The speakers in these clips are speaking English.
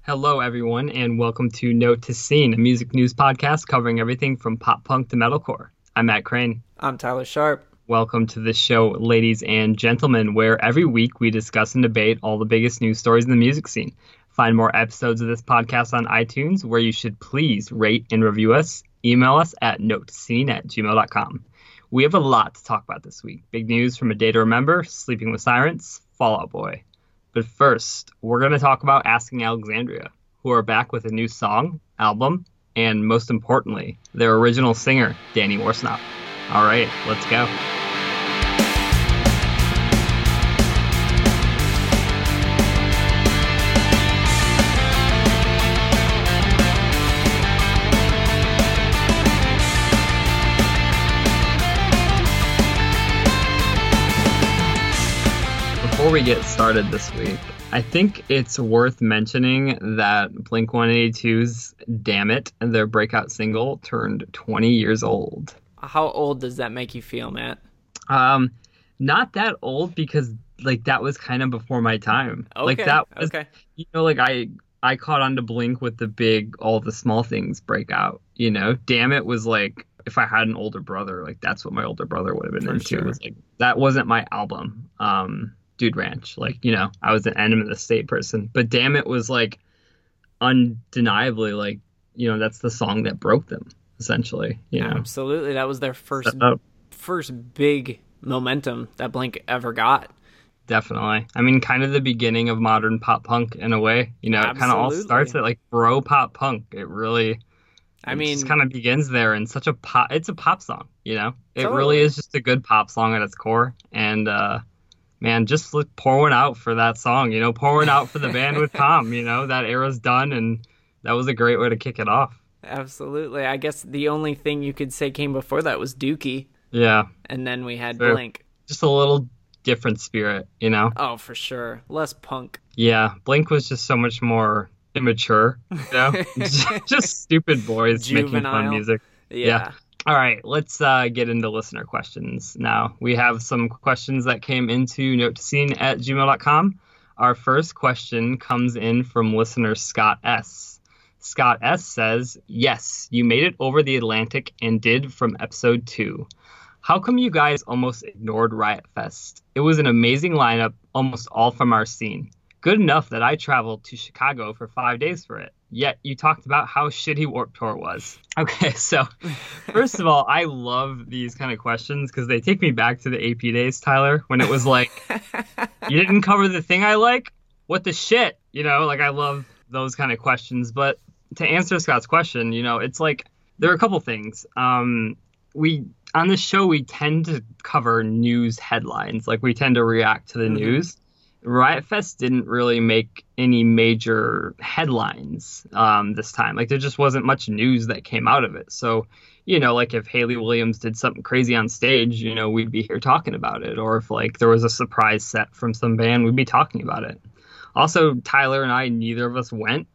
Hello, everyone, and welcome to Note to Scene, a music news podcast covering everything from pop punk to metalcore. I'm Matt Crane. I'm Tyler Sharp. Welcome to the show, ladies and gentlemen, where every week we discuss and debate all the biggest news stories in the music scene. Find more episodes of this podcast on iTunes, where you should please rate and review us. Email us at notetoscene@gmail.com. We have a lot to talk about this week. Big news from A Day to Remember, Sleeping with Sirens, Fall Out Boy. But first, we're going to talk about Asking Alexandria, who are back with a new song, album, and most importantly, their original singer, Danny Worsnop. All right, let's go. Before we get started this week, I think it's worth mentioning that Blink-182's Damn It, their breakout single, turned 20 years old. How old does that make you feel, Matt? Not that old because that was kind of before my time. Okay, That was, okay. I caught on to Blink with the big All the Small Things breakout, Damn It was if I had an older brother, that's what my older brother would have been For into. sure. It was that wasn't my album. Dude Ranch, I was an Enema of the State person, but Damn It was undeniably that's the song that broke them essentially. Absolutely. That was their first Oh, big momentum that Blink ever got. definitely. I mean, kind of the beginning of modern pop punk in a way. It kind of all Absolutely. starts at bro pop punk. It really, just kind of begins there, and such a pop. It's a pop song. It Totally. really is just a good pop song at its core. And man, just pour one out for that song. Pour one out for the band with Tom. That era's done, and that was a great way to kick it off. Absolutely. I guess the only thing you could say came before that was Dookie, Yeah, and then we had Sure. Blink. just a little different spirit. Oh, for sure. Less punk. Yeah, Blink was just so much more immature. Just stupid boys making fun Juvenile. music. Yeah. All right, let's get into listener questions now. We have some questions that came into notetoscene@gmail.com. Our first question comes in from listener Scott S. Scott S. says, yes, you made it over the Atlantic and did from episode 2. How come you guys almost ignored Riot Fest? It was an amazing lineup, almost all from our scene. Good enough that I traveled to Chicago for 5 days for it. Yet you talked about how shitty Warped Tour was. Okay, so first of all, I love these kind of questions because they take me back to the AP days, Tyler, when it was you didn't cover the thing I like? What the shit? I love those kind of questions. But to answer Scott's question, it's there are a couple things. We on this show, we tend to cover news headlines. We tend to react to the news. Riot Fest didn't really make any major headlines this time. There just wasn't much news that came out of it. So, if Hayley Williams did something crazy on stage, we'd be here talking about it. Or if there was a surprise set from some band, we'd be talking about it. Also, Tyler and I, neither of us went.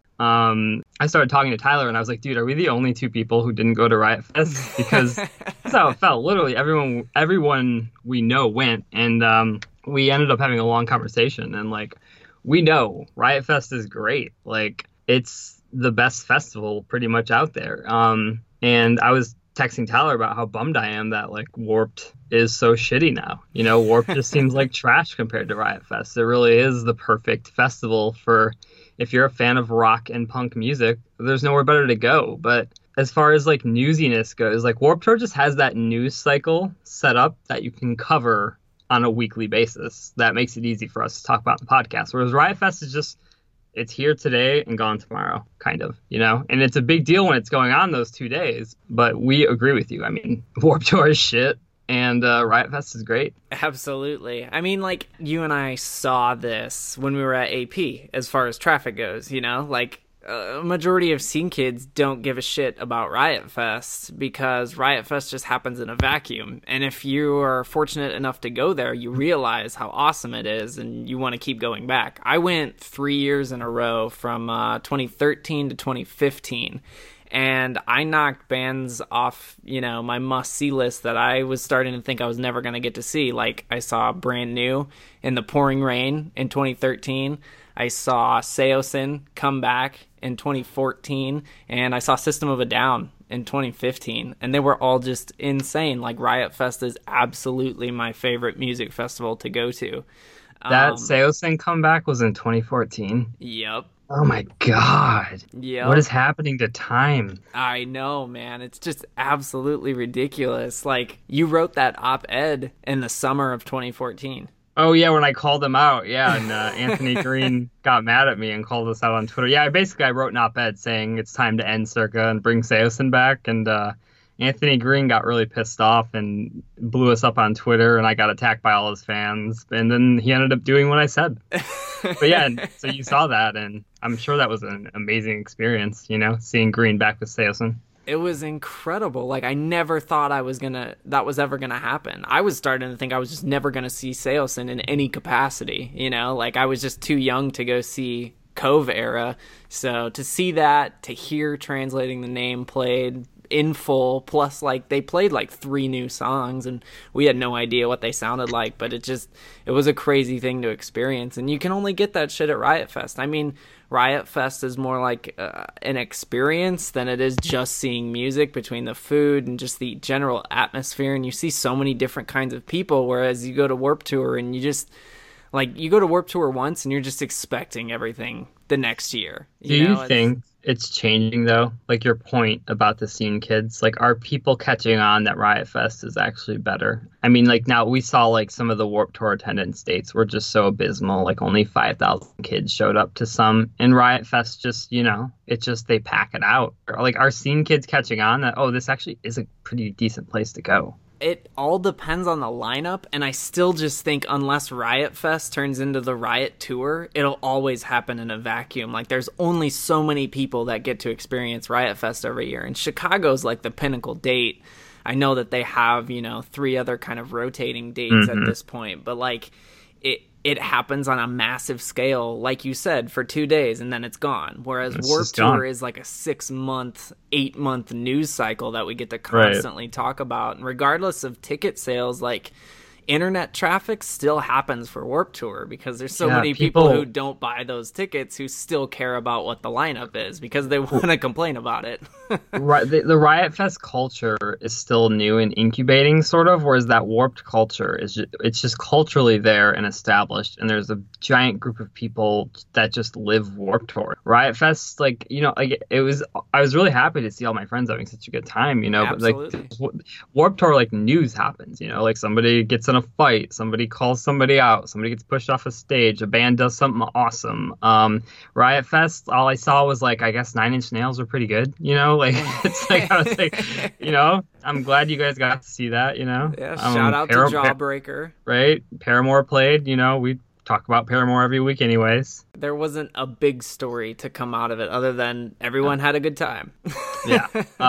I started talking to Tyler and I was like, dude, are we the only two people who didn't go to Riot Fest? Because that's how it felt. Literally everyone we know went, and we ended up having a long conversation, and we know Riot Fest is great. It's the best festival pretty much out there. And I was texting Tyler about how bummed I am that Warped is so shitty now. Warped just seems like trash compared to Riot Fest. It really is the perfect festival for if you're a fan of rock and punk music. There's nowhere better to go. But as far as newsiness goes, Warped Tour just has that news cycle set up that you can cover on a weekly basis. That makes it easy for us to talk about in the podcast. Whereas Riot Fest is just, it's here today and gone tomorrow, kind of, and it's a big deal when it's going on those 2 days. But we agree with you. I mean, Warped Tour is shit, and Riot Fest is great. Absolutely. I mean, you and I saw this when we were at AP as far as traffic goes, a majority of scene kids don't give a shit about Riot Fest because Riot Fest just happens in a vacuum. And if you are fortunate enough to go there, you realize how awesome it is and you want to keep going back. I went 3 years in a row from 2013 to 2015. And I knocked bands off, my must-see list that I was starting to think I was never going to get to see. I saw Brand New in the pouring rain in 2013. I saw Seosin come back in 2014, and I saw System of a Down in 2015, and they were all just insane. Like, Riot Fest is absolutely my favorite music festival to go to. That Seosin comeback was in 2014. Yep. Oh my God. Yep. What is happening to time? I know, man. It's just absolutely ridiculous. Like, you wrote that op-ed in the summer of 2014. Oh, yeah, when I called him out. Yeah, and Anthony Green got mad at me and called us out on Twitter. Yeah, I wrote an op-ed saying it's time to end Circa and bring Seosin back. And Anthony Green got really pissed off and blew us up on Twitter, and I got attacked by all his fans. And then he ended up doing what I said. But yeah, so you saw that, and I'm sure that was an amazing experience, seeing Green back with Seosin. It was incredible. Like, I never thought that was ever gonna happen. I was starting to think I was just never gonna see Seosin in any capacity, Like, I was just too young to go see Cove era. So to see that, to hear Translating the Name played in full, plus like they played like 3 new songs, and we had no idea what they sounded like, but it was a crazy thing to experience. And you can only get that shit at Riot Fest. I mean, Riot Fest is more like an experience than it is just seeing music, between the food and just the general atmosphere. And you see so many different kinds of people, whereas you go to Warped Tour and you go to Warped Tour once and you're just expecting everything the next year. Do you think it's changing, though? Like, your point about the scene kids, like, are people catching on that Riot Fest is actually better? I mean, like, now we saw like some of the Warped Tour attendance dates were just so abysmal. Like, only 5,000 kids showed up to some, and Riot Fest just, it's just, they pack it out. Like, are scene kids catching on that, oh, this actually is a pretty decent place to go? It all depends on the lineup, and I still just think unless Riot Fest turns into the Riot Tour, it'll always happen in a vacuum. Like, there's only so many people that get to experience Riot Fest every year, and Chicago's like the pinnacle date. I know that they have, 3 other kind of rotating dates at this point, but like, it happens on a massive scale, like you said, for 2 days, and then it's gone. Whereas Warped Tour is like a 6-month, 8-month news cycle that we get to constantly talk about. And regardless of ticket sales, like, internet traffic still happens for Warped Tour, because there's so many people who don't buy those tickets who still care about what the lineup is because they want to complain about it. Right, the Riot Fest culture is still new and incubating, sort of, whereas that Warped culture it's just culturally there and established, and there's a giant group of people that just live Warped Tour. Riot Fest, like, I was really happy to see all my friends having such a good time, Absolutely. But like Warped Tour, like, news happens, like somebody gets in a fight, somebody calls somebody out, somebody gets pushed off a stage, a band does something awesome. Riot Fest, all I saw was like, I guess 9 Inch Nails were pretty good, like, it's like, I was like, I'm glad you guys got to see that, Yeah, shout out to Jawbreaker. Right, Paramore played, we talk about Paramore every week anyways. There wasn't a big story to come out of it other than everyone had a good time. Yeah.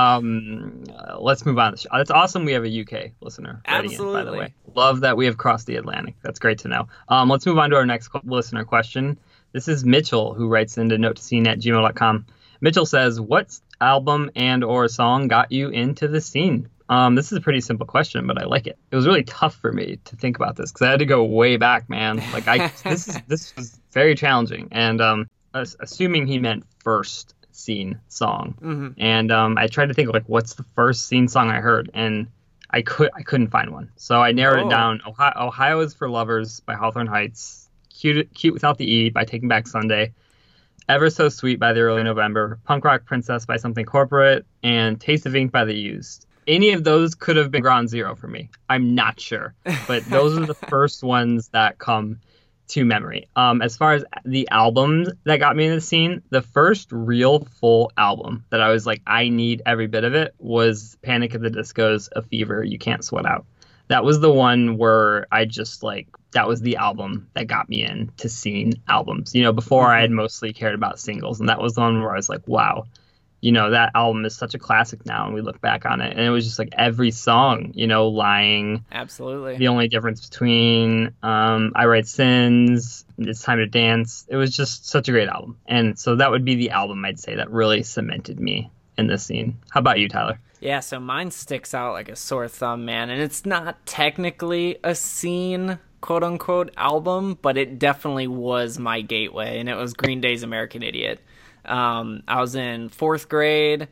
Let's move on. It's awesome we have a UK listener. Absolutely. In, by the way. Love that we have crossed the Atlantic. That's great to know. Let's move on to our next listener question. This is Mitchell, who writes into notetoscene@gmail.com. Mitchell says, what album and or song got you into the scene? This is a pretty simple question, but I like it. It was really tough for me to think about this because I had to go way back, man. Like, this was very challenging, and assuming he meant first scene song, and I tried to think, like, what's the first scene song I heard, and I couldn't find one, so I narrowed it down. Ohio is for Lovers by Hawthorne Heights, Cute Without the E by Taking Back Sunday, Ever So Sweet by The Early November, Punk Rock Princess by Something Corporate, and Taste of Ink by The Used. Any of those could have been Ground Zero for me. I'm not sure. But those are the first ones that come to memory. As far as the albums that got me in the scene, the first real full album that I was like, I need every bit of it, was Panic at the Disco's A Fever You Can't Sweat Out. That was the one where I just like, that was the album that got me into scene albums. Before I had mostly cared about singles. And that was the one where I was like, wow. That album is such a classic now, and we look back on it, and it was just like every song, Lying. Absolutely. The Only Difference Between, I Write Sins, It's Time to Dance. It was just such a great album. And so that would be the album, I'd say, that really cemented me in this scene. How about you, Tyler? Yeah, so mine sticks out like a sore thumb, man. And it's not technically a scene quote unquote album, but it definitely was my gateway, and it was Green Day's American Idiot. I was in 4th grade.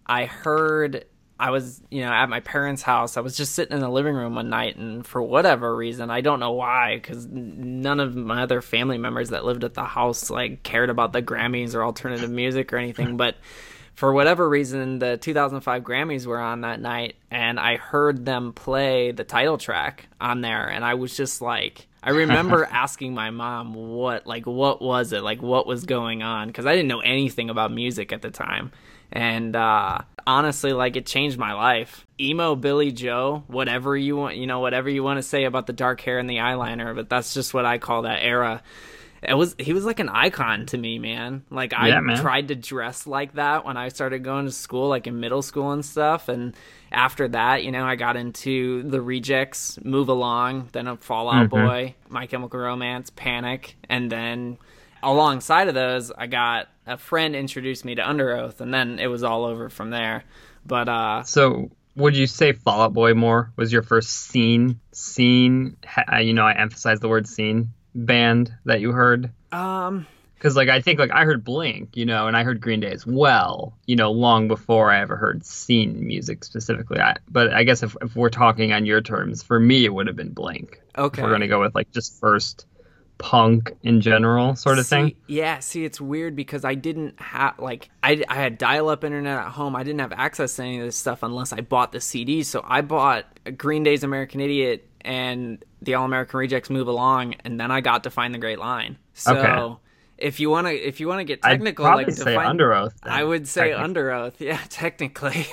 I was, at my parents' house. I was just sitting in the living room one night, and for whatever reason, I don't know why, because none of my other family members that lived at the house cared about the Grammys or alternative music or anything, but for whatever reason, the 2005 Grammys were on that night, and I heard them play the title track on there, and I was just like, I remember asking my mom what was it, what was going on, because I didn't know anything about music at the time. And honestly, it changed my life. Emo Billy Joe, whatever you want, whatever you want to say about the dark hair and the eyeliner, but that's just what I call that era. He was like an icon to me, man. I tried to dress like that when I started going to school, in middle school and stuff. And after that, I got into the Rejects, Move Along, then a Fall Out Boy, My Chemical Romance, Panic, and then alongside of those, I got a friend introduced me to Underoath, and then it was all over from there. But so would you say Fall Out Boy more was your first scene? I emphasize the word scene band that you heard. Because I think I heard Blink, and I heard Green Day as well, long before I ever heard scene music specifically. But I guess if we're talking on your terms, for me it would have been Blink. Okay, if we're gonna go with just first punk in general sort of thing. Yeah, it's weird because I didn't have I had dial-up internet at home. I didn't have access to any of this stuff unless I bought the CDs. So I bought Green Day's American Idiot and the All American Rejects Move Along, and then I got to Find the Great Line. So okay. If you want to get technical, I'd probably say Under Oath. Then, I would say Under Oath. Yeah, technically.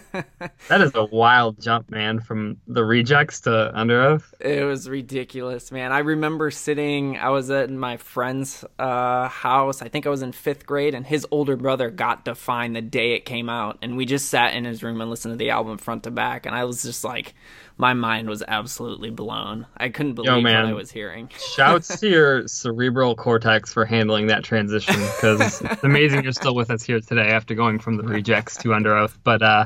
That is a wild jump, man, from the Rejects to Under Oath. It was ridiculous, man. I remember I was at my friend's house. I think I was in 5th grade, and his older brother got Define the day it came out, and we just sat in his room and listened to the album front to back, and I was just my mind was absolutely blown. I couldn't believe what I was hearing. Shouts to your cerebral cortex for handling that transition, because it's amazing you're still with us here today after going from the Rejects to Under Oath. But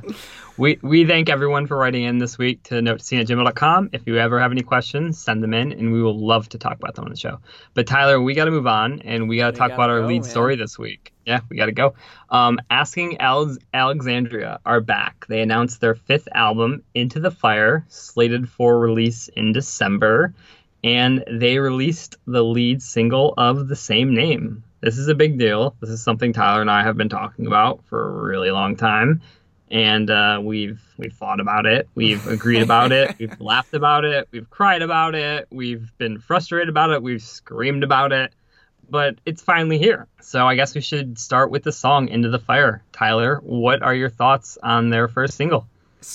we thank everyone for writing in this week to notetoscene@gmail.com. If you ever have any questions, send them in, and we will love to talk about them on the show. But Tyler, we got to move on, and we got to talk about our lead story this week. Yeah, we got to go. Asking Alexandria are back. They announced their 5th album, Into the Fire, slated for release in December, and they released the lead single of the same name. This is a big deal. This is something Tyler and I have been talking about for a really long time, and we've thought about it. We've agreed about it. We've laughed about it. We've cried about it. We've been frustrated about it. We've screamed about it. But it's finally here. So I guess we should start with the song Into the Fire. Tyler, what are your thoughts on their first single?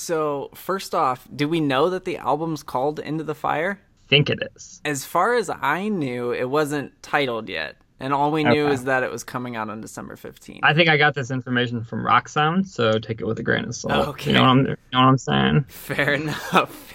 So first off, do we know that the album's called Into the Fire? I think it is. As far as I knew, it wasn't titled yet. And all we knew is that it was coming out on December 15th. I think I got this information from Rock Sound, so take it with a grain of salt. Okay. You know what I'm saying? Fair enough.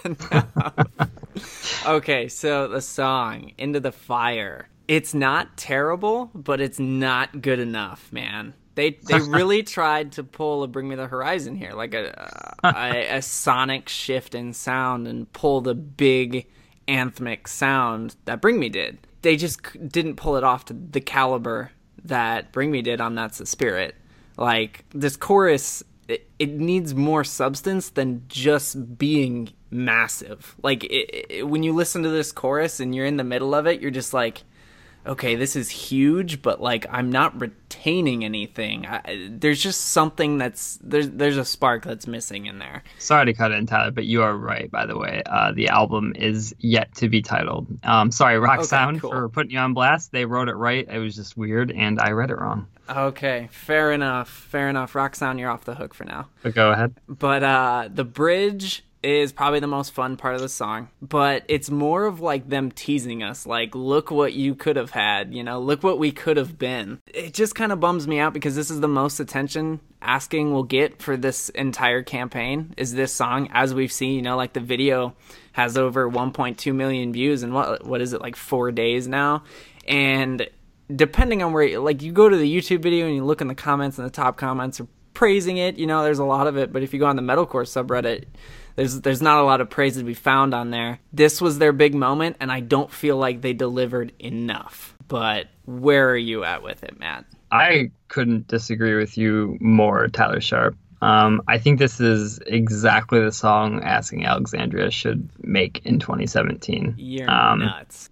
Okay, so the song, Into the Fire. It's not terrible, but it's not good enough, man. They really tried to pull a Bring Me the Horizon here, a sonic shift in sound, and pull the big anthemic sound that Bring Me did. They just didn't pull it off to the caliber that Bring Me did on That's the Spirit. This chorus, it needs more substance than just being massive. When you listen to this chorus and you're in the middle of it, you're just okay, this is huge, but I'm not retaining anything. There's just something there's a spark that's missing in there. Sorry to cut in, Tyler, but you are right, by the way. The album is yet to be titled. Sorry, Rock Sound, cool, for putting you on blast. They wrote it right. It was just weird, and I read it wrong. Okay, fair enough. Rock Sound, you're off the hook for now. But go ahead. But the bridge is probably the most fun part of the song, but it's more of them teasing us, look what you could have had, look what we could have been. It just kind of bums me out because this is the most attention Asking will get for this entire campaign is this song. As we've seen, the video has over 1.2 million views in what is it, 4 days now? And depending on where you go to the YouTube video and you look in the comments, and the top comments are praising it, there's a lot of it. But if you go on the metalcore subreddit, There's not a lot of praise to be found on there. This was their big moment, and I don't feel like they delivered enough. But where are you at with it, Matt? I couldn't disagree with you more, Tyler Sharp. I think this is exactly the song Asking Alexandria should make in 2017. You're nuts.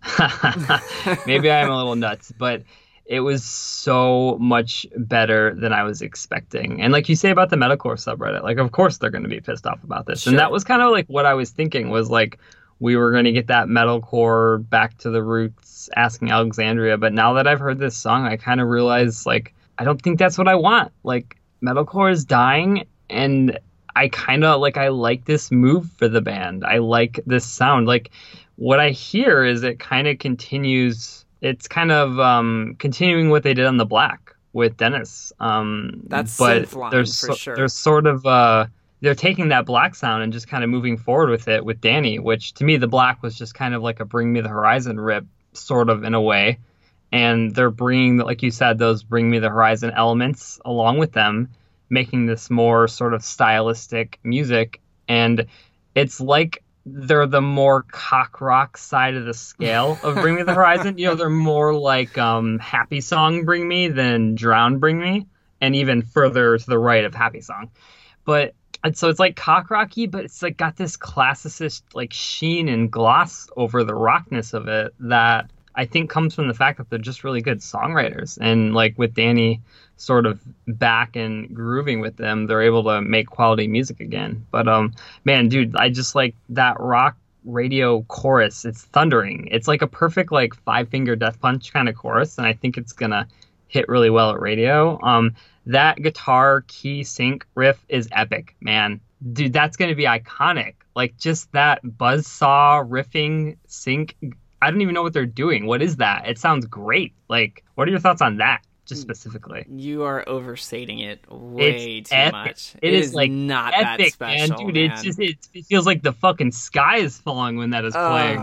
Maybe I'm a little nuts, but it was so much better than I was expecting. And like you say about the metalcore subreddit, like, of course they're going to be pissed off about this. Sure. And that was kind of like what I was thinking was like, we were going to get that metalcore back to the roots, Asking Alexandria. But now that I've heard this song, I kind of realize, like, I don't think that's what I want. Like, metalcore is dying, and I kind of, like, I like this move for the band. I like this sound. Like, what I hear is it kind of continues. It's kind of continuing what they did on The Black with Dennis. That's but synth-line for sure. There's sort of they're taking that Black sound and just kind of moving forward with it with Danny, which to me, The Black was just kind of like a Bring Me the Horizon rip, sort of, in a way. And they're bringing, like you said, those Bring Me the Horizon elements along with them, making this more sort of stylistic music. And it's like they're the more cock rock side of the scale of Bring Me the Horizon. You know, they're more like Happy Song Bring Me than Drown Bring Me, and even further to the right of Happy Song. But and so it's like cock rocky, but it's like got this classicist like sheen and gloss over the rockness of it that I think comes from the fact that they're just really good songwriters. And like with Danny sort of back and grooving with them, they're able to make quality music again. But man, dude, I just like that rock radio chorus. It's thundering. It's like a perfect like Five Finger Death Punch kind of chorus, and I think it's gonna hit really well at radio. That guitar key sync riff is epic, man. Dude, that's gonna be iconic. Like just that buzzsaw riffing sync. I don't even know what they're doing. What is that? It sounds great. Like, what are your thoughts on that, just specifically? You are overstating it way too epic. Much. It is like not epic, that special, man. Dude, man. It feels like the fucking sky is falling when that is playing.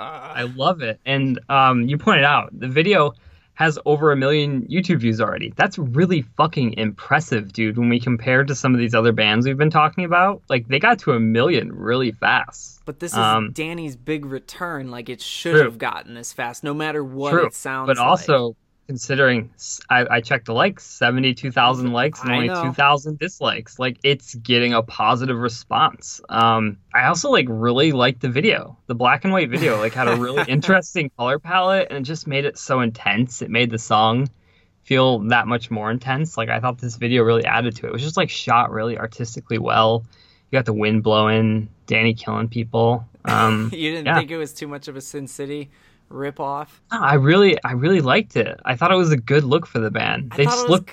I love it. And you pointed out the video has over 1 million YouTube views already. That's really fucking impressive, dude. When we compare to some of these other bands we've been talking about, like they got to 1 million really fast. But this is Danny's big return. Like it should have gotten this fast, no matter what it sounds like. But also, considering I checked the likes, 72,000 likes and only 2,000 dislikes. Like it's getting a positive response. I also like really liked the video. The black and white video like had a really interesting color palette and it just made it so intense. It made the song feel that much more intense. Like I thought this video really added to it. It was just like shot really artistically well. You got the wind blowing, Danny killing people. You didn't think it was too much of a Sin City rip off? No, I really liked it. I thought it was a good look for the band. They look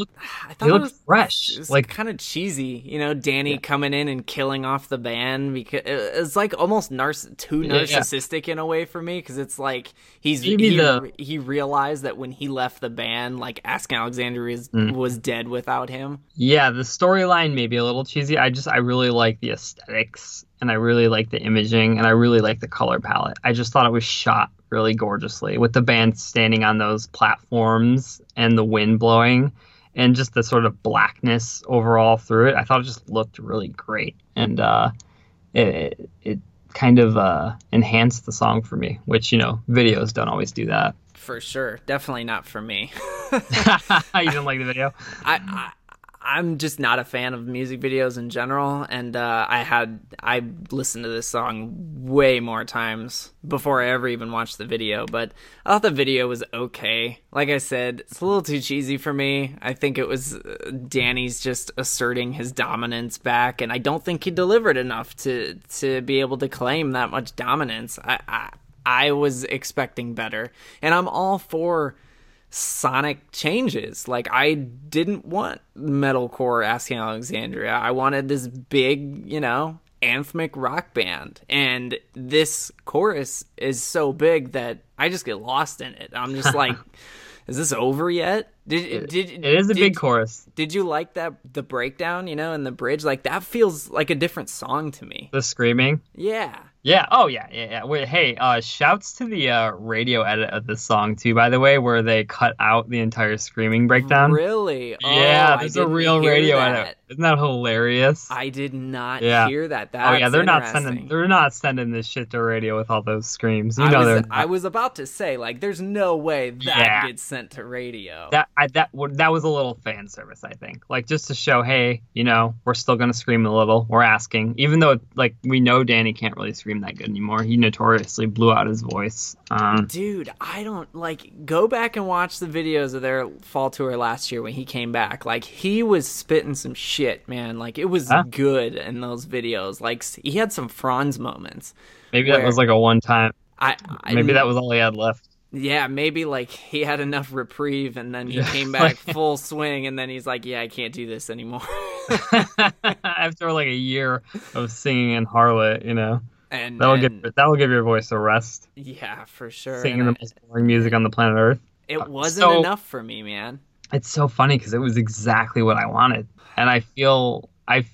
fresh. It was like kind of cheesy, you know, Danny coming in and killing off the band because it's like almost too narcissistic in a way for me, because it's like he realized that when he left the band, like Asking Alexandria was dead without him. Yeah, the storyline may be a little cheesy. I really like the aesthetics. And I really like the imaging, and I really like the color palette. I just thought it was shot really gorgeously with the band standing on those platforms and the wind blowing and just the sort of blackness overall through it. I thought it just looked really great. And it kind of enhanced the song for me, which, you know, videos don't always do that. For sure. Definitely not for me. You didn't like the video? I'm just not a fan of music videos in general, and I listened to this song way more times before I ever even watched the video, but I thought the video was okay. Like I said, it's a little too cheesy for me. I think it was Danny's just asserting his dominance back, and I don't think he delivered enough to be able to claim that much dominance. I was expecting better, and I'm all for sonic changes. Like I didn't want metalcore Asking Alexandria. I wanted this big, you know, anthemic rock band, and this chorus is so big that I just get lost in it. I'm just like, is this over yet? It is a big chorus. Did you like the breakdown, you know, and the bridge? Like that feels like a different song to me. The screaming? Yeah. Yeah. Oh, yeah. Yeah. Yeah. Wait, hey, shouts to the radio edit of this song too, by the way, where they cut out the entire screaming breakdown. Really? Oh, Yeah, I there's a didn't real hear radio edit. that. Isn't that hilarious? I did not Yeah. hear that. Oh yeah, That's interesting. they're not sending this shit to radio with all those screams. You I know was they're I not. was about to say, like, there's no way that Yeah. gets sent to radio. That was a little fan service, I think. Like just to show, hey, we're still gonna scream a little. We're asking, even though like we know Danny can't really scream that good anymore. He notoriously blew out his voice. Dude, I don't like go back and watch the videos of their fall tour last year when he came back. Like he was spitting some shit, man. Like it was good in those videos. Like he had some Franz moments. Maybe that was like a one time. I Maybe that was all he had left. Yeah, maybe like he had enough reprieve and then he came back full swing and then he's like, yeah, I can't do this anymore. After like a year of singing in Harlot, And that'll give your voice a rest. Yeah, for sure. Singing the most boring music on the planet Earth. It wasn't enough for me, man. It's so funny because it was exactly what I wanted, and I feel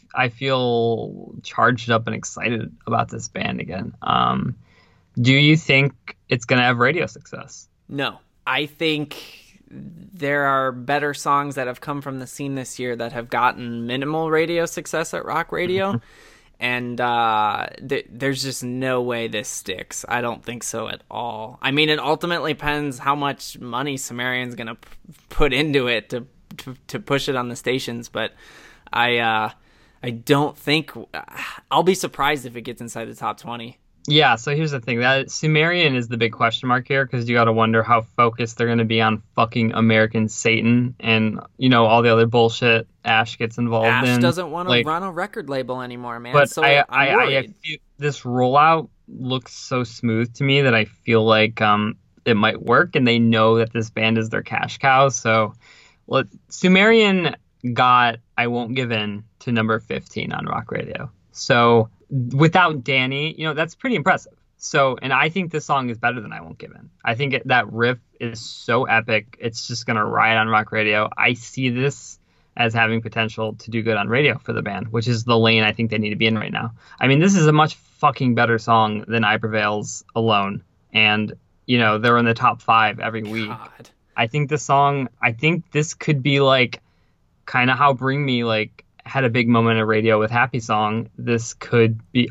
charged up and excited about this band again. Do you think it's gonna have radio success? No, I think there are better songs that have come from the scene this year that have gotten minimal radio success at rock radio. And there's just no way this sticks. I don't think so at all. I mean, it ultimately depends how much money Sumerian's going to put into it to push it on the stations. But I don't think... I'll be surprised if it gets inside the top 20. Yeah, so here's the thing. That Sumerian is the big question mark here because you got to wonder how focused they're going to be on fucking American Satan and, all the other bullshit Ash gets involved in. Ash doesn't want to run a record label anymore, man. But so I'm worried. This rollout looks so smooth to me that I feel like it might work, and they know that this band is their cash cow. So Sumerian got I Won't Give In to number 15 on rock radio. So without Danny, that's pretty impressive. So, and I think this song is better than I Won't Give In. I think that riff is so epic. It's just going to ride on rock radio. I see this as having potential to do good on radio for the band, which is the lane I think they need to be in right now. I mean, this is a much fucking better song than I Prevail's Alone. And, they're in the top 5 every week. God. I think this could be like kind of how Bring Me had a big moment of radio with Happy Song. This could be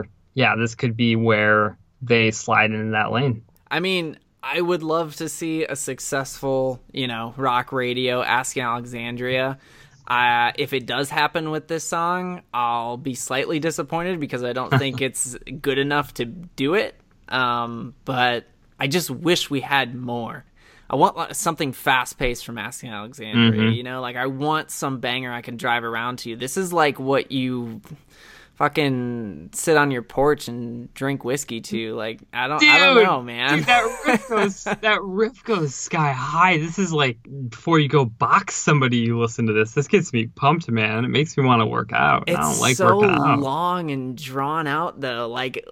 where they slide into that lane. I mean, I would love to see a successful, rock radio Asking Alexandria. If it does happen with this song, I'll be slightly disappointed because I don't think it's good enough to do it. But I just wish we had more. I want something fast-paced from Asking Alexandria, I want some banger I can drive around to. This is like what you fucking sit on your porch and drink whiskey to. I don't know, man. Dude, that riff goes sky high. This is like before you go box somebody, you listen to this. This gets me pumped, man. It makes me want to work out. It's I don't like so working out. long and drawn out though. Like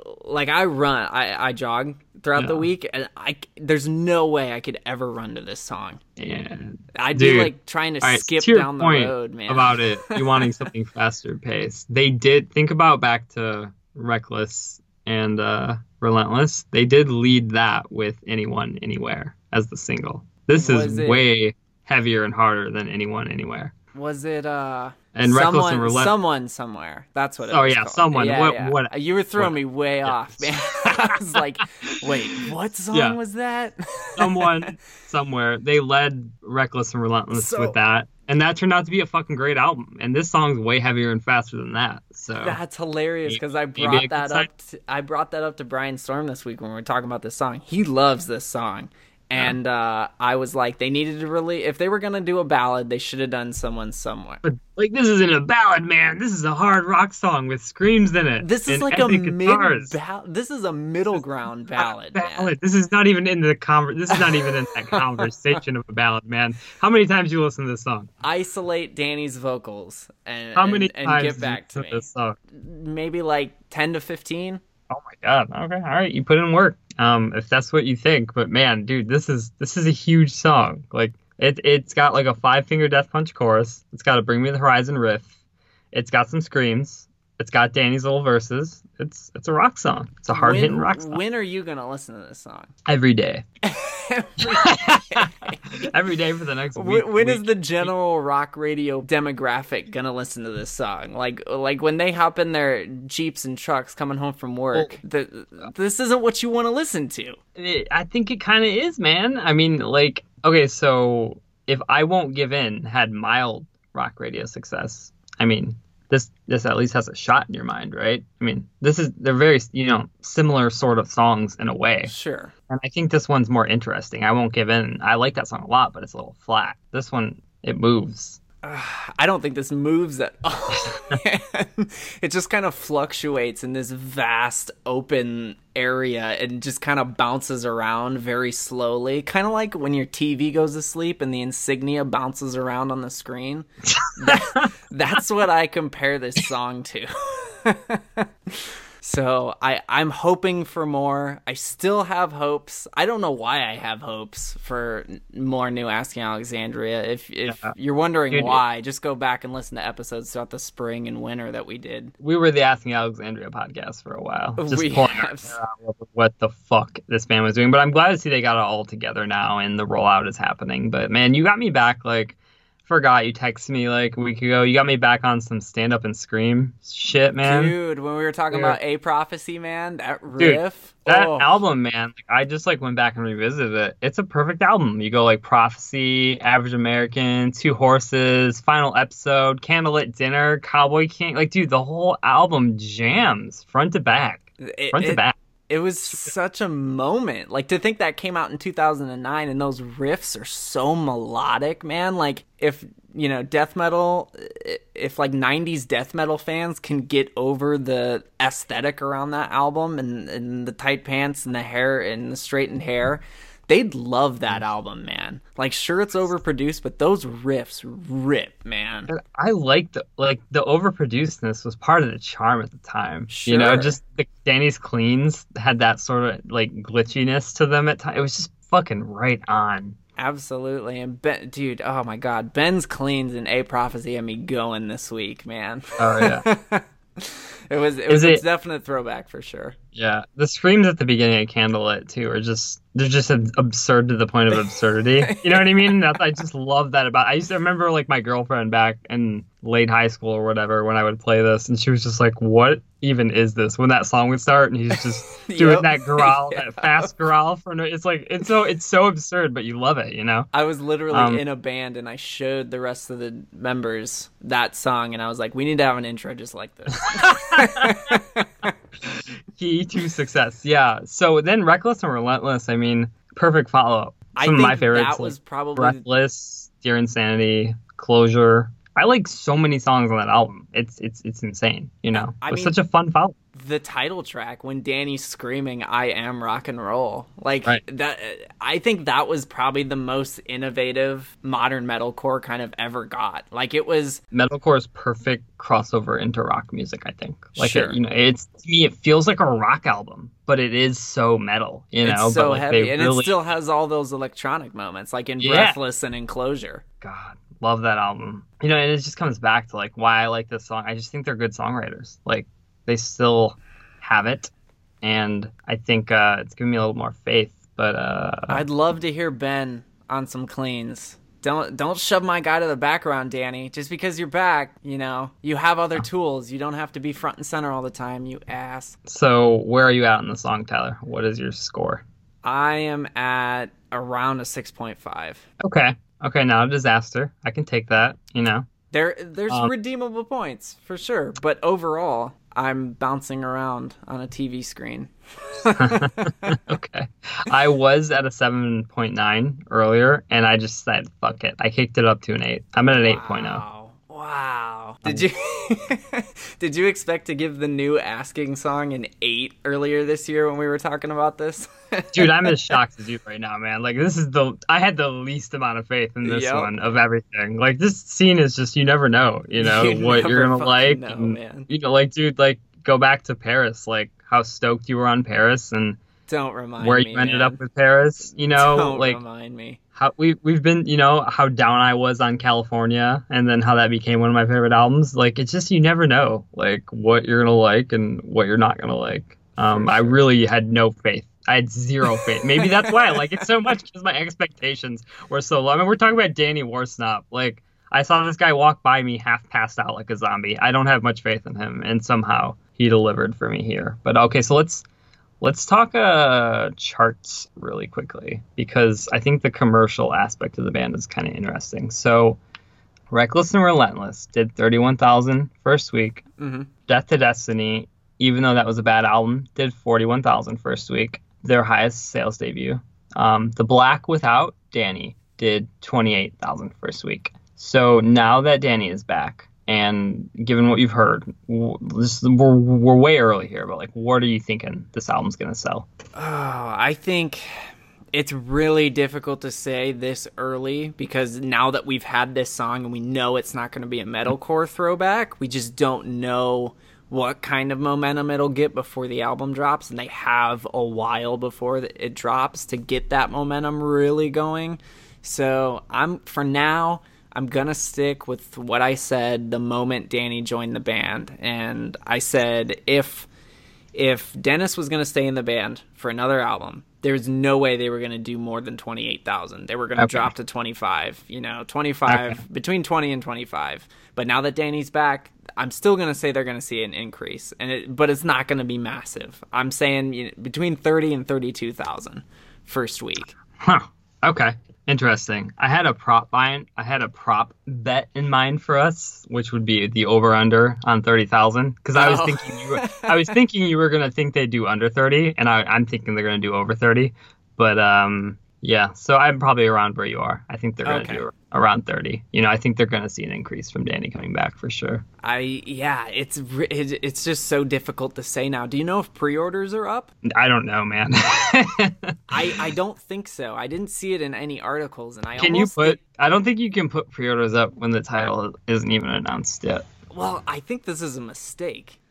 I jog throughout the week, and there's no way I could ever run to this song. Yeah, I'd be like trying to skip down the road, man. About it, you wanting something faster paced. They did think about back to Reckless and Relentless. They did lead that with Anyone Anywhere as the single. This is way heavier and harder than Anyone Anywhere. Was it and Reckless and Relentless? Someone Somewhere. That's what it was. Oh yeah, called. Someone. Yeah, What? You were throwing me way off, man. I was like, wait, what song was that? Someone, Somewhere. They led Reckless and Relentless with that. And that turned out to be a fucking great album. And this song's way heavier and faster than that. So that's hilarious because I brought that up to Brian Storm this week when we were talking about this song. He loves this song. And I was like, they needed to really, if they were going to do a ballad, they should have done Someone Somewhere. But this isn't a ballad, man. This is a hard rock song with screams in it. This is like this is a middle ground ballad. Man. This is not even in this is not even in that conversation of a ballad, man. How many times you listen to this song? Isolate Danny's vocals and get back to me. This song? Maybe like 10 to 15. Oh my god. Okay. All right. You put in work. If that's what you think, but man, dude, this is a huge song. Like it's got like a 5-finger Death Punch chorus. It's got a Bring Me the Horizon riff. It's got some screams. It's got Danny's little verses. It's a rock song. It's a hard hitting rock song. When are you gonna listen to this song? Every day. Every day. Every day for the next week. When is the general rock radio demographic gonna listen to this song? Like when they hop in their Jeeps and trucks coming home from work. This isn't what you want to listen to. I think it kind of is, man. I mean, like, okay, so if I Won't Give In had mild rock radio success, I mean, this at least has a shot in your mind, right? I mean, they're very, similar sort of songs in a way. Sure. And I think this one's more interesting. I Won't Give In. I like that song a lot, but it's a little flat. This one, it moves. I don't think this moves at all. It just kind of fluctuates in this vast open area and just kind of bounces around very slowly. Kind of like when your TV goes to sleep and the insignia bounces around on the screen. That's what I compare this song to. So I'm hoping for more. I still have hopes. I don't know why I have hopes for more new Asking Alexandria. If you're wondering why, just go back and listen to episodes throughout the spring and winter that we did. We were the Asking Alexandria podcast for a while. Just we pulling have. what the fuck this band was doing. But I'm glad to see they got it all together now and the rollout is happening. But man, you got me back forgot you texted me like a week ago. You got me back on some stand up and scream shit, man. Dude, when we were talking about A Prophecy, man, that riff. Dude, that album, man, I just went back and revisited it. It's a perfect album. You go Prophecy, Average American, Two Horses, Final Episode, Candlelit Dinner, Cowboy King. Dude, the whole album jams front to back. To back. It was such a moment. To think that came out in 2009 and those riffs are so melodic, man. If, death metal, if 90s death metal fans can get over the aesthetic around that album and the tight pants and the hair and the straightened hair, they'd love that album, man. Sure, it's overproduced, but those riffs rip, man. I liked the overproducedness was part of the charm at the time. Sure. Just the Danny's cleans had that sort of glitchiness to them at times. It was just fucking right on. Absolutely. And Ben, dude, oh my God, Ben's cleans and A Prophecy had me going this week, man. Oh yeah. It was a definite throwback for sure. Yeah, the screams at the beginning of Candlelit too are they're just absurd to the point of absurdity. You know what I mean? I just love that about. I used to remember my girlfriend back in late high school or whatever when I would play this, and she was just like, "What even is this?" When that song would start, and he's just doing that growl, that fast growl for no. It's so absurd, but you love it, I was literally in a band, and I showed the rest of the members that song, and I was like, "We need to have an intro just like this." Key to success. Yeah. So then Reckless and Relentless, I mean, perfect follow-up. Some of my favorites. That was probably Breathless, Dear Insanity, Closure. I like so many songs on that album. It's insane, It was such a fun follow-up. The title track when Danny's screaming "I am rock and roll," right. that, I think that was probably the most innovative modern metalcore kind of ever got. It was metalcore's perfect crossover into rock music. I think, sure. It's to me it feels like a rock album, but it is so metal. It's so but, heavy, and it still has all those electronic moments, in Breathless and in Closure. God, love that album. And it just comes back to why I like this song. I just think they're good songwriters. They still have it, and I think it's given me a little more faith. But I'd love to hear Ben on some cleans. Don't shove my guy to the background, Danny. Just because you're back, you have other tools. You don't have to be front and center all the time, you ass. So where are you at in the song, Tyler? What is your score? I am at around a 6.5. Okay, not a disaster. I can take that. There's redeemable points for sure, but overall, I'm bouncing around on a TV screen. Okay. I was at a 7.9 earlier, and I just said, fuck it. I kicked it up to an 8. I'm at an 8.0. Wow. Did you expect to give the new Asking song an 8 earlier this year when we were talking about this? Dude, I'm as shocked as you right now, man. This is I had the least amount of faith in this one of everything. This scene is just, you never know, what you're going to like. Know, and, man. Dude, go back to Paris, how stoked you were on Paris and don't remind where me, you ended man. up with Paris, Don't remind me. how we've been, how down I was on California, and then how that became one of my favorite albums. Like, it's just, you never know, like, what you're gonna like and what you're not gonna like. I sure. really had no faith. I had zero faith. Maybe that's why I like it so much, because my expectations were so low. I mean, we're talking about Danny Worsnop. Like, I saw this guy walk by me half passed out like a zombie. I don't have much faith in him, and somehow he delivered for me here. But okay, so let's talk charts really quickly, because I think the commercial aspect of the band is kind of interesting. So Reckless and Relentless did 31,000 first week. Mm-hmm. Death to Destiny, even though that was a bad album, did 41,000 first week, their highest sales debut. The Black Without Danny did 28,000 first week. So now that Danny is back, and given what you've heard, we're way early here, but like, what are you thinking this album's gonna sell? Oh, I think it's really difficult to say this early, because now that we've had this song and we know it's not going to be a metalcore throwback, we just don't know what kind of momentum it'll get before the album drops, and they have a while before it drops to get that momentum really going. So for now, I'm gonna stick with what I said the moment Danny joined the band, and I said if Dennis was gonna stay in the band for another album, there's no way they were gonna do more than 28,000. They were gonna drop to 25. 25, between 20 and 25. But now that Danny's back, I'm still gonna say they're gonna see an increase, but it's not gonna be massive. I'm saying between 30 and 32,000 first week. Huh. Okay. Interesting. I had a prop bet in mind for us, which would be the over under on 30,000, because I was thinking you were gonna think they'd do under 30, and I'm thinking they're gonna do over 30. But yeah, so I'm probably around where you are. I think they're gonna do around 30. I think they're gonna see an increase from Danny coming back for sure. It's just so difficult to say now. Do you know if pre-orders are up? I don't know, man. I don't think so. I didn't see it in any articles, and I don't think you can put pre-orders up when the title isn't even announced yet. Well, I think this is a mistake.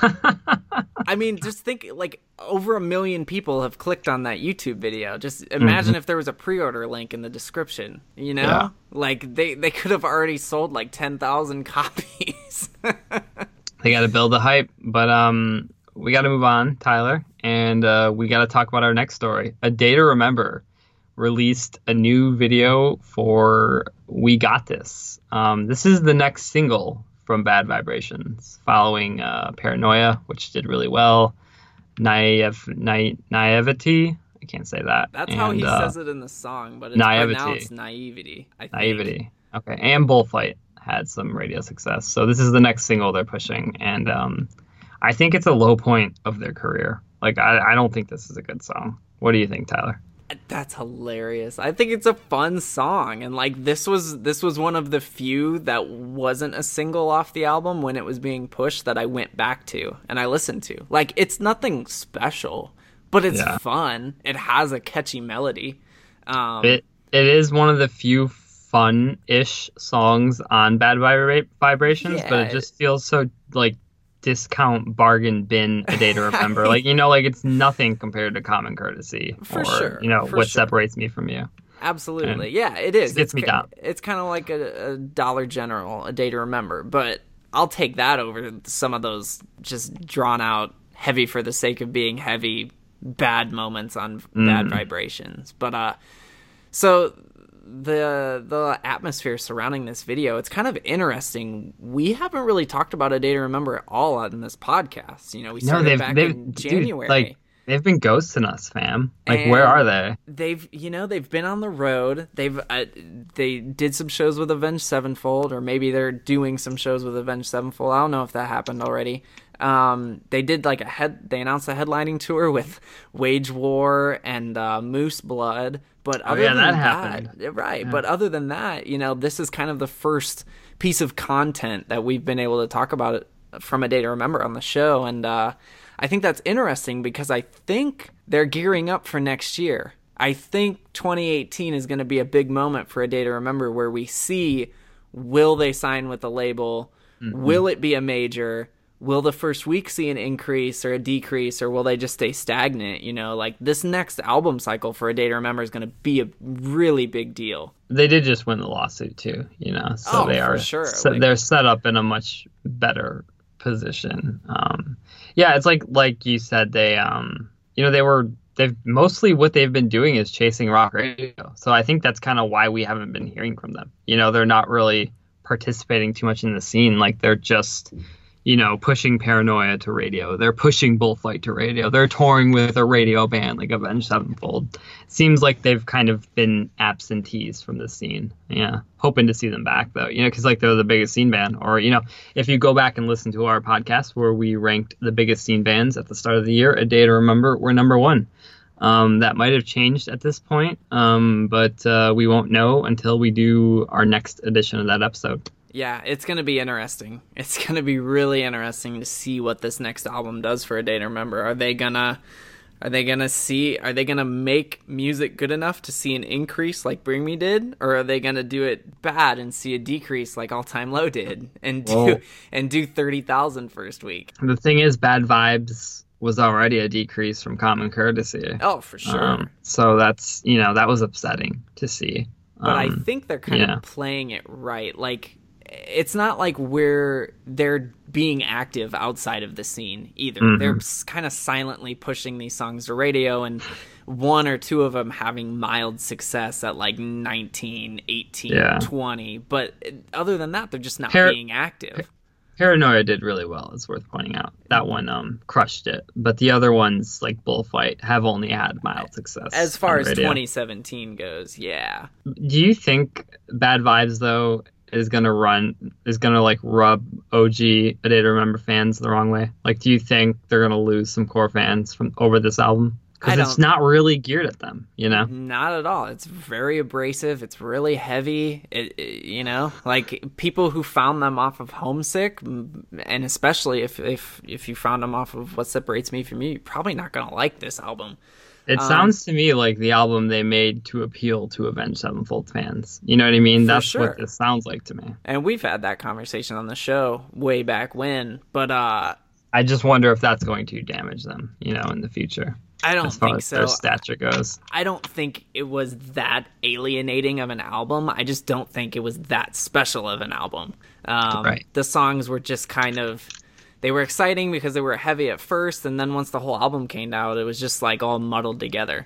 I mean, just think, like, over 1 million people have clicked on that YouTube video. Just imagine if there was a pre-order link in the description, Yeah. Like, they could have already sold, like, 10,000 copies. They got to build the hype. But we got to move on, Tyler, and we got to talk about our next story. A Day to Remember released a new video for We Got This. This is the next single from Bad Vibrations, following Paranoia, which did really well. Naivety, I can't say that. That's how he says it in the song, but it's pronounced Naivety, I think. Naivety, okay. And Bullfight had some radio success. So this is the next single they're pushing, and I think it's a low point of their career. Like, I don't think this is a good song. What do you think, Tyler? That's hilarious. I think it's a fun song, and like this was one of the few that wasn't a single off the album when it was being pushed that I went back to and I listened to. Like, it's nothing special, but it's fun. It has a catchy melody. It is one of the few fun-ish songs on Bad Vibrations, but it just feels so like discount bargain bin A Day to Remember. Like, like it's nothing compared to Common Courtesy what separates me from you. Absolutely. And it is. It's me down. It's kind of like a Dollar General A Day to Remember, but I'll take that over some of those just drawn out, heavy for the sake of being heavy, bad moments on Bad Vibrations. But so the atmosphere surrounding this video, it's kind of interesting. We haven't really talked about A Day to Remember at all on this podcast. We started back in January. Dude, they've been ghosting us, fam. Like, where are they? They've been on the road. They did some shows with Avenged Sevenfold, or maybe they're doing some shows with Avenged Sevenfold. I don't know if that happened already. They did they announced a headlining tour with Wage War and Moose Blood. But other than that happened. Right. Yeah. But other than that, this is kind of the first piece of content that we've been able to talk about from A Day to Remember on the show. And I think that's interesting because I think they're gearing up for next year. I think 2018 is going to be a big moment for A Day to Remember, where we see, will they sign with the label? Mm-hmm. Will it be a major? will the first week see an increase or a decrease, or will they just stay stagnant? You know, like this next album cycle for A Day to Remember is going to be a really big deal. They did just win the lawsuit too, you know, so they are for sure. They're set up in a much better position. Yeah, it's like you said, they you know, they've mostly what they've been doing is chasing rock radio. So I think that's kind of why we haven't been hearing from them. You know, they're not really participating too much in the scene. Like they're just, you know, pushing Paranoia to radio. They're pushing Bullfight to radio. They're touring with a radio band like Avenged Sevenfold. Seems like they've kind of been absentees from the scene. Yeah. Hoping to see them back though, you know, because like they're the biggest scene band. Or, you know, if you go back and listen to our podcast where we ranked the biggest scene bands at the start of the year, A Day to Remember, we're number one. That might have changed at this point, but we won't know until we do our next edition of that episode. Yeah, it's going to be interesting. It's going to be really interesting to see what this next album does for A Day to Remember. Are they going to make music good enough to see an increase like Bring Me did, or are they going to do it bad and see a decrease like All Time Low did and do 30,000 first week? The thing is, Bad Vibes was already a decrease from Common Courtesy. Oh, for sure. So that's, you know, that was upsetting to see. But I think they're kind of playing it right. Like, it's not like they're being active outside of the scene either. Mm-hmm. They're kind of silently pushing these songs to radio, and one or two of them having mild success at like 19, 18, 20. But other than that, they're just not being active. Paranoia did really well, it's worth pointing out. That one crushed it. But the other ones, like Bullfight, have only had mild success. As far as 2017 goes, yeah. Do you think Bad Vibes, though, is gonna like rub OG A Day to Remember fans the wrong way? Like, do you think they're gonna lose some core fans over this album? Because it's not really geared at them, you know? Not at all. It's very abrasive. It's really heavy. You know, like people who found them off of Homesick, and especially if you found them off of What Separates Me From You, you're probably not gonna like this album. It sounds to me like the album they made to appeal to Avenged Sevenfold fans. You know what I mean? That's what this sounds like to me. And we've had that conversation on the show way back when. But I just wonder if that's going to damage them, you know, in the future. I don't think so. Their stature goes. I don't think it was that alienating of an album. I just don't think it was that special of an album. Right. The songs were just kind of... They were exciting because they were heavy at first, and then once the whole album came out, it was just like all muddled together.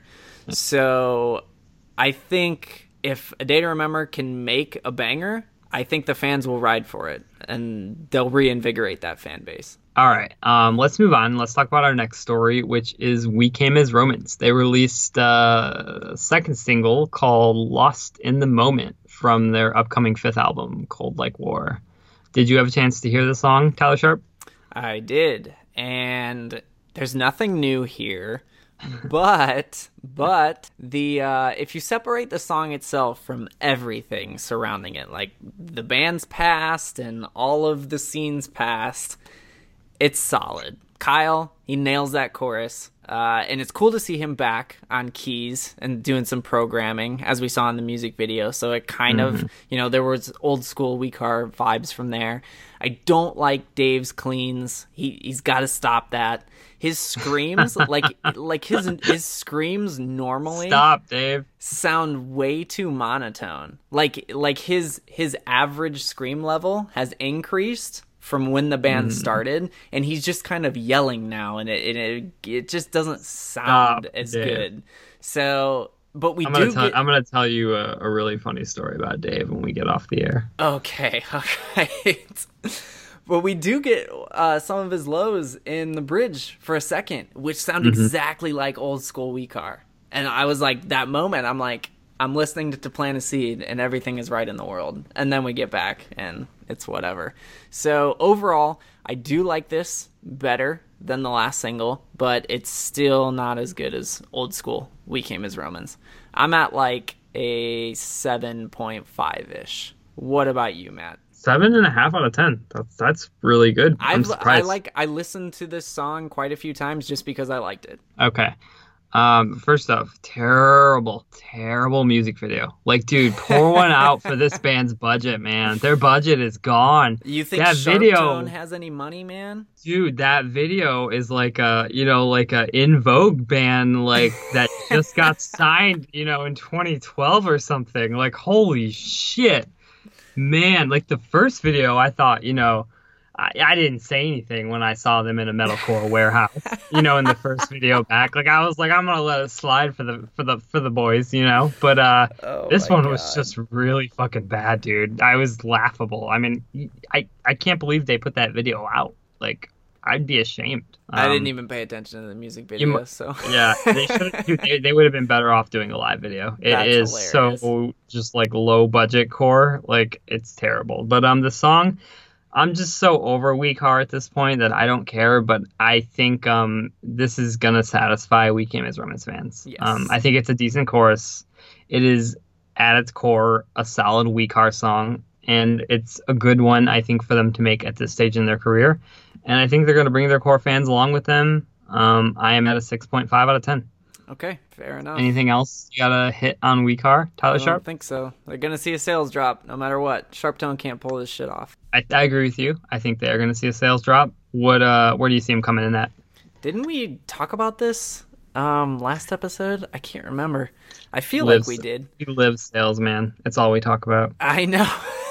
So I think if A Day to Remember can make a banger, I think the fans will ride for it, and they'll reinvigorate that fan base. All right, let's move on. Let's talk about our next story, which is We Came as Romans. They released a second single called Lost in the Moment from their upcoming fifth album, Cold Like War. Did you have a chance to hear the song, Tyler Sharp? I did, and there's nothing new here, but the if you separate the song itself from everything surrounding it, like the band's past and all of the scenes past, it's solid. Kyle, he nails that chorus, and it's cool to see him back on keys and doing some programming, as we saw in the music video. So it kind of, you know, there was old school We Car vibes from there. I don't like Dave's cleans. He's got to stop that. His screams, like his screams normally stop, Dave, sound way too monotone. Like his average scream level has increased from when the band started, and he's just kind of yelling now, and it just doesn't sound as good. So, but I'm gonna tell you a really funny story about Dave when we get off the air. Okay. But we do get some of his lows in the bridge for a second, which sound exactly like old school We Car. And I was like, that moment, I'm like, I'm listening to Plant a Seed and everything is right in the world. And then we get back and it's whatever. So overall, I do like this better than the last single, but it's still not as good as old school We Came as Romans. I'm at like a 7.5-ish. What about you, Matt? 7.5 out of 10. That's really good. I'm surprised. I listened to this song quite a few times just because I liked it. Okay. First off, terrible music video. Like, dude, pour one out for this band's budget, man. Their budget is gone. You think that Sharp video Tone has any money, man? Dude, that video is like a In Vogue band like that just got signed, in 2012 or something. Like, holy shit. Man, like the first video I thought, I didn't say anything when I saw them in a metalcore warehouse, in the first video back. Like I was like, I'm gonna let it slide for the boys, But this one was just really fucking bad, dude. I was laughable. I mean, I can't believe they put that video out. Like, I'd be ashamed. I didn't even pay attention to the music video, so yeah, they would have been better off doing a live video. It is hilarious. So just like low budget core, like it's terrible. But the song, I'm just so over Weak Heart at this point that I don't care. But I think this is gonna satisfy We Came as Romans fans. Yes. I think it's a decent chorus. It is at its core a solid Weak Heart song, and it's a good one I think for them to make at this stage in their career. And I think they're going to bring their core fans along with them. I am at a 6.5 out of 10. Okay, fair enough. Anything else you got to hit on Weak Heart, Tyler Sharp? I don't think so. They're going to see a sales drop no matter what. Sharp Tone can't pull this shit off. I agree with you. I think they're going to see a sales drop. Where do you see them coming in at? Didn't we talk about this last episode? I can't remember. I feel like we did. We live sales, man. That's all we talk about. I know.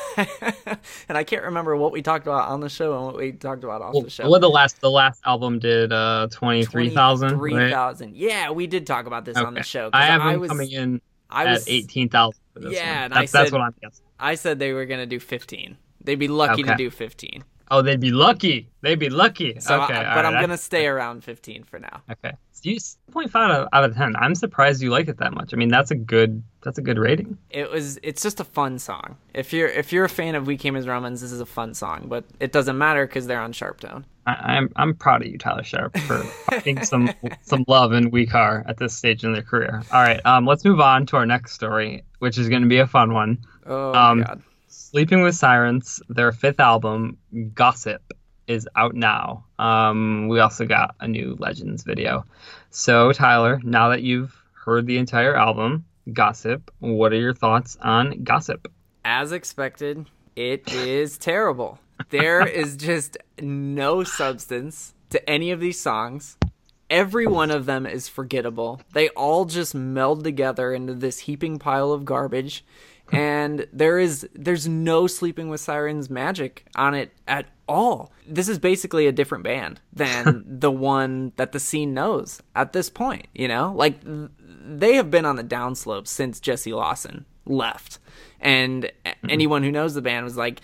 And I can't remember what we talked about on the show and what we talked about off the show. Well, the last album did 23,000. 23,000. Right? Yeah, we did talk about this on the show. I have them coming in at 18,000 for this one. That's what I'm guessing. I said they were going to do 15. They'd be lucky to do 15. Oh, they'd be lucky. So, okay, but I'm going to stay around 15 for now. Okay. So you 6.5 out of 10. I'm surprised you like it that much. I mean, that's a good rating. It's just a fun song. If you're a fan of We Came as Romans, this is a fun song, but it doesn't matter because they're on Sharp Tone. I'm proud of you, Tyler Sharp, for finding some love in Weak Heart at this stage in their career. All right, let's move on to our next story, which is going to be a fun one. Oh my God. Sleeping with Sirens, their 5th album, Gossip, is out now. We also got a new Legends video. So, Tyler, now that you've heard the entire album, Gossip, what are your thoughts on Gossip? As expected, it is terrible. There is just no substance to any of these songs. Every one of them is forgettable. They all just meld together into this heaping pile of garbage. And there's no Sleeping with Sirens magic on it at all. This is basically a different band than the one that the scene knows at this point, Like, they have been on the downslope since Jesse Lawson left. And anyone who knows the band was like,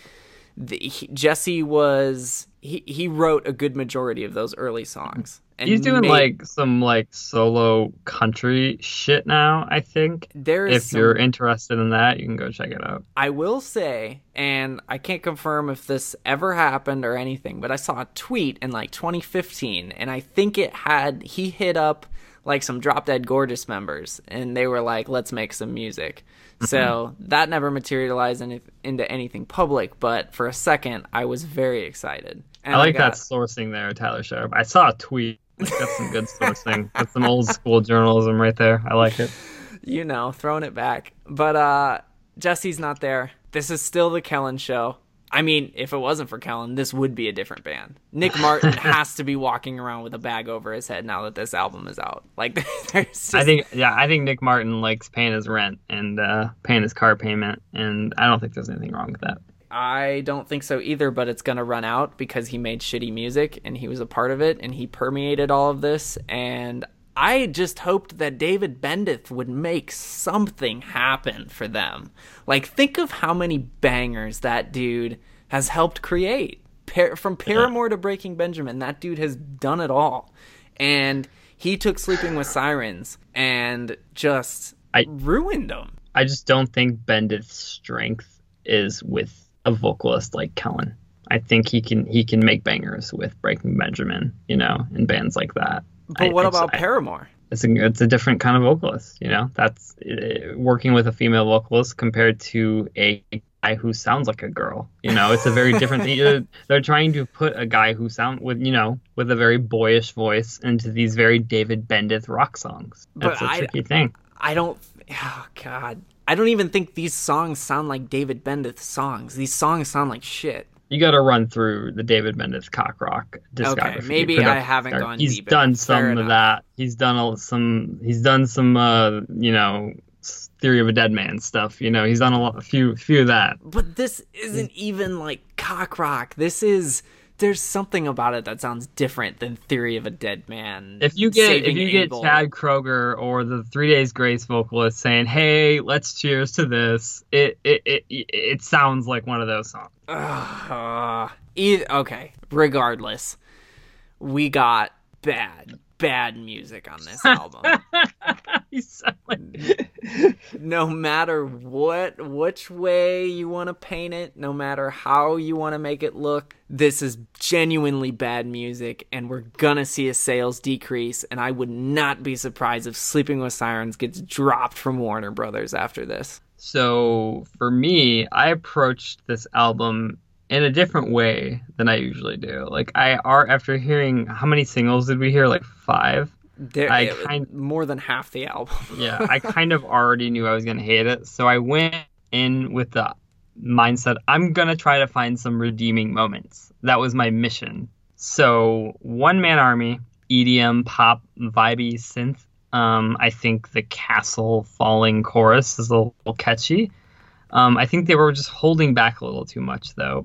Jesse was... He wrote a good majority of those early songs. And he's doing some solo country shit now, I think. If you're interested in that, you can go check it out. I will say, and I can't confirm if this ever happened or anything, but I saw a tweet in 2015, and I think he hit up some Drop Dead Gorgeous members, and they were like, let's make some music. So that never materialized into anything public, but for a second, I was very excited. And I like that sourcing there, Tyler Sharp. I saw a tweet. That's some good sourcing. That's some old school journalism right there. I like it. Throwing it back. But Jesse's not there. This is still the Kellen show. I mean, if it wasn't for Kellen, this would be a different band. Nick Martin has to be walking around with a bag over his head now that this album is out. There's just... I think Nick Martin likes paying his rent and paying his car payment, and I don't think there's anything wrong with that. I don't think so either, but it's going to run out because he made shitty music and he was a part of it and he permeated all of this. And I just hoped that David Bendeth would make something happen for them. Think of how many bangers that dude has helped create. From Paramore to Breaking Benjamin, that dude has done it all. And he took Sleeping with Sirens and just ruined them. I just don't think Bendeth's strength is with a vocalist like Kellen. I think he can make bangers with Breaking Benjamin, and bands like that. But what about Paramore? it's a different kind of vocalist, That's working with a female vocalist compared to a guy who sounds like a girl. It's a very different thing. They're trying to put a guy who with a very boyish voice into these very David Bendeth rock songs. That's a tricky thing. Oh God. I don't even think these songs sound like David Bendeth songs. These songs sound like shit. You got to run through the David Bendeth cock rock discography. Okay, maybe I haven't gone deep. He's done some of that. He's done some Theory of a Dead Man stuff. He's done a few of that. But this isn't even like cock rock. There's something about it that sounds different than Theory of a Dead Man. If you get Chad Kroeger or the 3 Days Grace vocalist saying, "Hey, let's cheers to this," it sounds like one of those songs. Okay. Regardless, we got bad music on this album. You sound like... No matter which way you want to paint it, no matter how you want to make it look, this is genuinely bad music, and we're gonna see a sales decrease, and I would not be surprised if Sleeping with Sirens gets dropped from Warner Brothers after this. So for me, I approached this album in a different way than I usually do. After hearing, how many singles did we hear? Like 5? More than half the album. Yeah, I kind of already knew I was going to hate it. So I went in with the mindset, I'm going to try to find some redeeming moments. That was my mission. So One Man Army, EDM, pop, vibey, synth. I think the castle falling chorus is a little catchy. I think they were just holding back a little too much, though.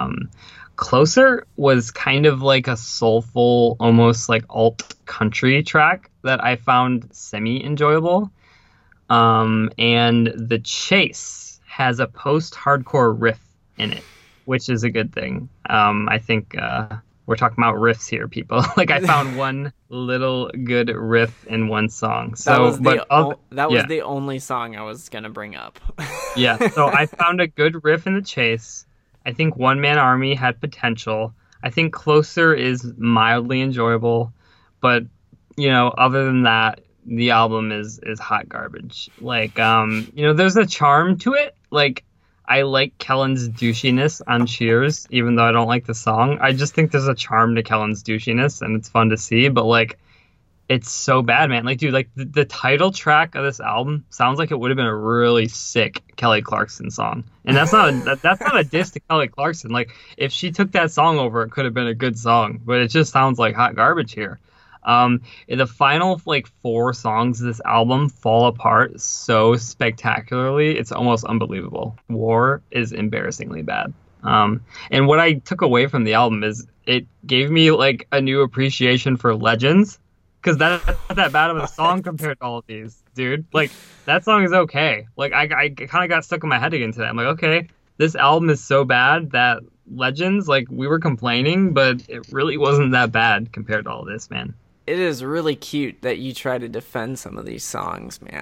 Closer was kind of like a soulful, almost like alt country track that I found semi-enjoyable. And The Chase has a post-hardcore riff in it, which is a good thing. I think we're talking about riffs here, people. I found one little good riff in one song. So that was the only song I was gonna bring up. Yeah, so I found a good riff in The Chase. I think One Man Army had potential. I think Closer is mildly enjoyable, but other than that, the album is hot garbage. There's a charm to it. I like Kellen's douchiness on Cheers, even though I don't like the song. I just think there's a charm to Kellen's douchiness, and it's fun to see. But it's so bad, man. The title track of this album sounds like it would have been a really sick Kelly Clarkson song, and that's not a diss to Kelly Clarkson. If she took that song over, it could have been a good song, but it just sounds like hot garbage here. The final 4 songs of this album fall apart so spectacularly, it's almost unbelievable. War is embarrassingly bad. And what I took away from the album is it gave me a new appreciation for Legends. Because that's not that bad of a song compared to all of these, dude. That song is okay. I kind of got stuck in my head again today. I'm okay, this album is so bad that Legends, we were complaining, but it really wasn't that bad compared to all this, man. It is really cute that you try to defend some of these songs, man.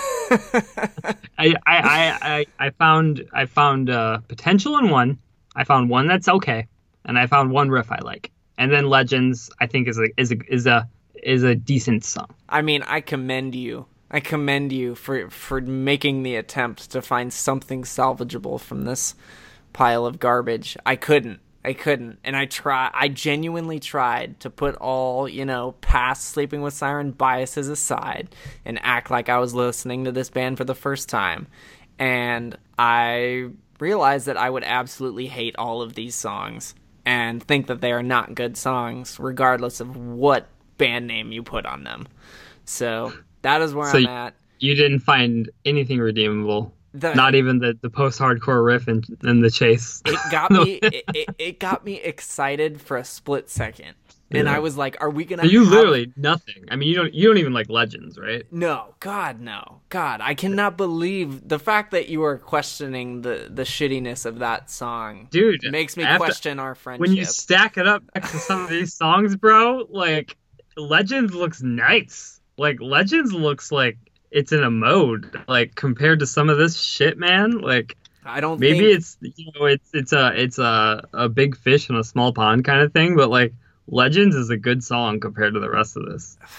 I found potential in one. I found one that's okay, and I found one riff I like. And then Legends, I think, is a decent song. I mean, I commend you for making the attempt to find something salvageable from this pile of garbage. I couldn't. And I genuinely tried to put all, past Sleeping with Siren biases aside and act like I was listening to this band for the first time. And I realized that I would absolutely hate all of these songs and think that they are not good songs, regardless of what band name you put on them. So that is where I'm at. You didn't find anything redeemable. Not even the post-hardcore riff and The Chase. It got me. it got me excited for a split second, and I was like, "Are we gonna?" Literally nothing. I mean, you don't even like Legends, right? No, God, no, God, I cannot believe the fact that you are questioning the shittiness of that song. Dude, makes me question our friendship. When you stack it up next to some of these songs, bro, Legends looks nice. Legends looks like it's in a mode, compared to some of this shit, man. I don't maybe think... it's a big fish in a small pond kind of thing, but Legends is a good song compared to the rest of this.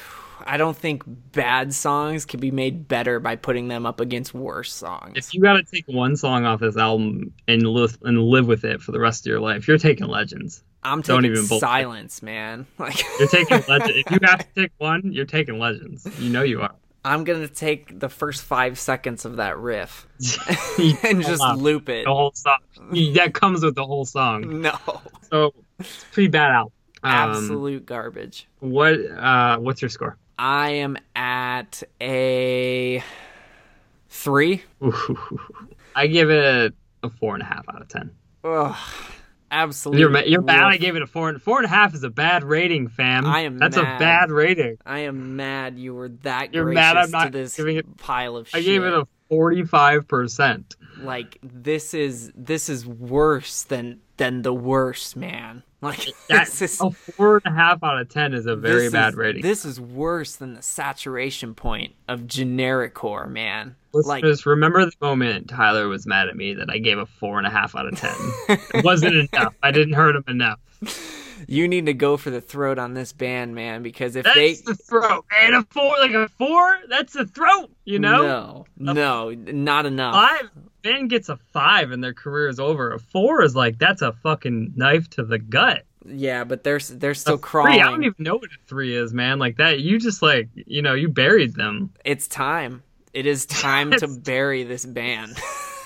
I don't think bad songs can be made better by putting them up against worse songs. If you got to take one song off this album and live with it for the rest of your life, you're taking Legends. I'm taking Silence, man. Like you're taking Legends. If you have to take one, you're taking Legends. You know you are. I'm gonna take the first 5 seconds of that riff and just loop it. The whole song. That comes with the whole song. No. So it's pretty bad album. Absolute garbage. What's your score? I am at a 3. I give it a 4.5 out of 10. Ugh. Absolutely. You're bad. I gave it a 4. 4.5 is a bad rating, fam. That's mad. A bad rating. I am mad you were that You're gracious mad I'm not to this giving it, pile of shit. I gave it a 45%. Like this is worse than the worst, man. Like this is a 4.5 out of 10 is a very bad rating. This is worse than the saturation point of generic core, man. Listeners, remember the moment Tyler was mad at me that I gave a 4.5 out of 10. It wasn't enough. I didn't hurt him enough. You need to go for the throat on this band, man, because if that's the throat, and a 4, that's the throat, you know? No, not enough. 5, band gets a 5 and their career is over. A 4 is like, that's a fucking knife to the gut. Yeah, but they're still crawling. 3, I don't even know what a 3 is, man. Like that, you just you buried them. It's time. It is time to bury this band.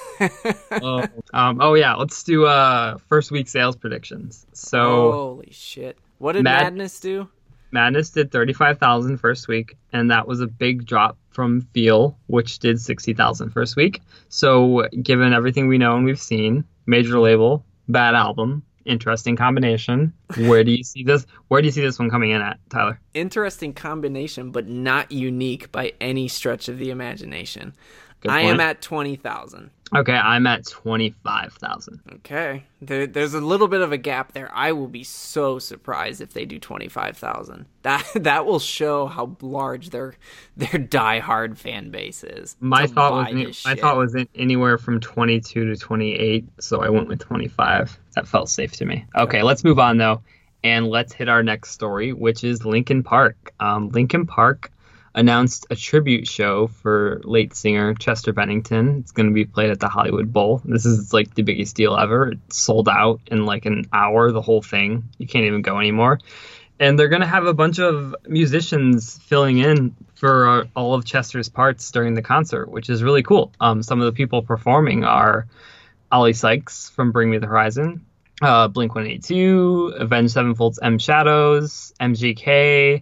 Yeah, let's do first week sales predictions. So holy shit. What did Madness do? Madness did 35,000 first week, and that was a big drop from Feel, which did 60,000 first week. So given everything we know and we've seen, major label, bad album, interesting combination. Where do you see this one coming in at, Tyler? Interesting combination, but not unique by any stretch of the imagination. Good I point. am at 20,000. Okay, I'm at 25,000. Okay, there's a little bit of a gap there. I will be so surprised if they do 25,000. That will show how large their diehard fan base is. My thought was anywhere from 22 to 28, so I went with 25. That felt safe to me. Okay, let's move on though, and let's hit our next story, which is Linkin Park. Linkin Park announced a tribute show for late singer Chester Bennington. It's going to be played at the Hollywood Bowl. This is like the biggest deal ever. It sold out in like an hour, the whole thing. You can't even go anymore. And they're going to have a bunch of musicians filling in for all of Chester's parts during the concert, which is really cool. Some of the people performing are Ollie Sykes from Bring Me the Horizon, Blink-182, Avenged Sevenfold's M Shadows, MGK,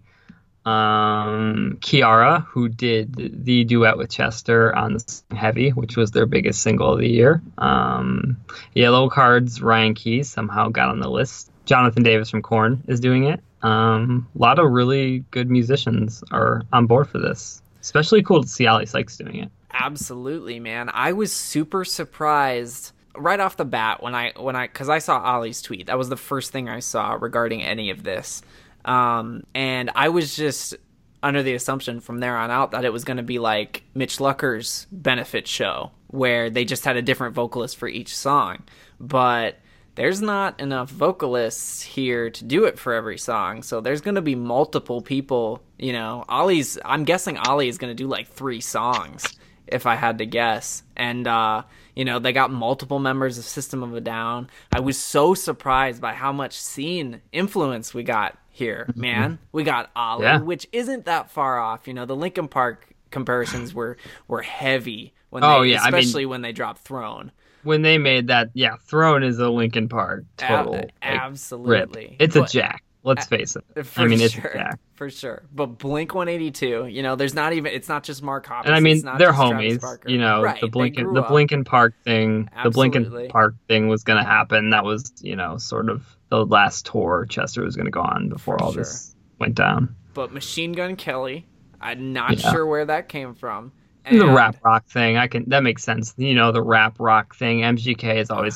Kiara, who did the duet with Chester on the song Heavy, which was their biggest single of the year. Yellow Card's Ryan Key somehow got on the list. Jonathan Davis from Korn is doing it. A lot of really good musicians are on board for this. Especially cool to see Ollie Sykes doing it. Absolutely, man. I was super surprised right off the bat because I saw Ollie's tweet. That was the first thing I saw regarding any of this. And I was just under the assumption from there on out that it was going to be like Mitch Lucker's benefit show where they just had a different vocalist for each song. But there's not enough vocalists here to do it for every song. So there's going to be multiple people, I'm guessing Ollie is going to do like 3 songs if I had to guess. And, they got multiple members of System of a Down. I was so surprised by how much scene influence we got here, man. We got Ollie, which isn't that far off. The Linkin Park comparisons were heavy when when they dropped Throne. When they made that, Throne is a Linkin Park total. Absolutely. Rip. It's a jack. Let's face it. It's a jack. For sure. But Blink-182, it's not just Mark Hoppus. And they're homies. Right, the Blinkin Park thing. Absolutely. The Blinkin Park thing was going to happen. That was, sort of the last tour Chester was going to go on before this went down. But Machine Gun Kelly, I'm not sure where that came from. And the rap rock thing, that makes sense. The rap rock thing. MGK is always kind of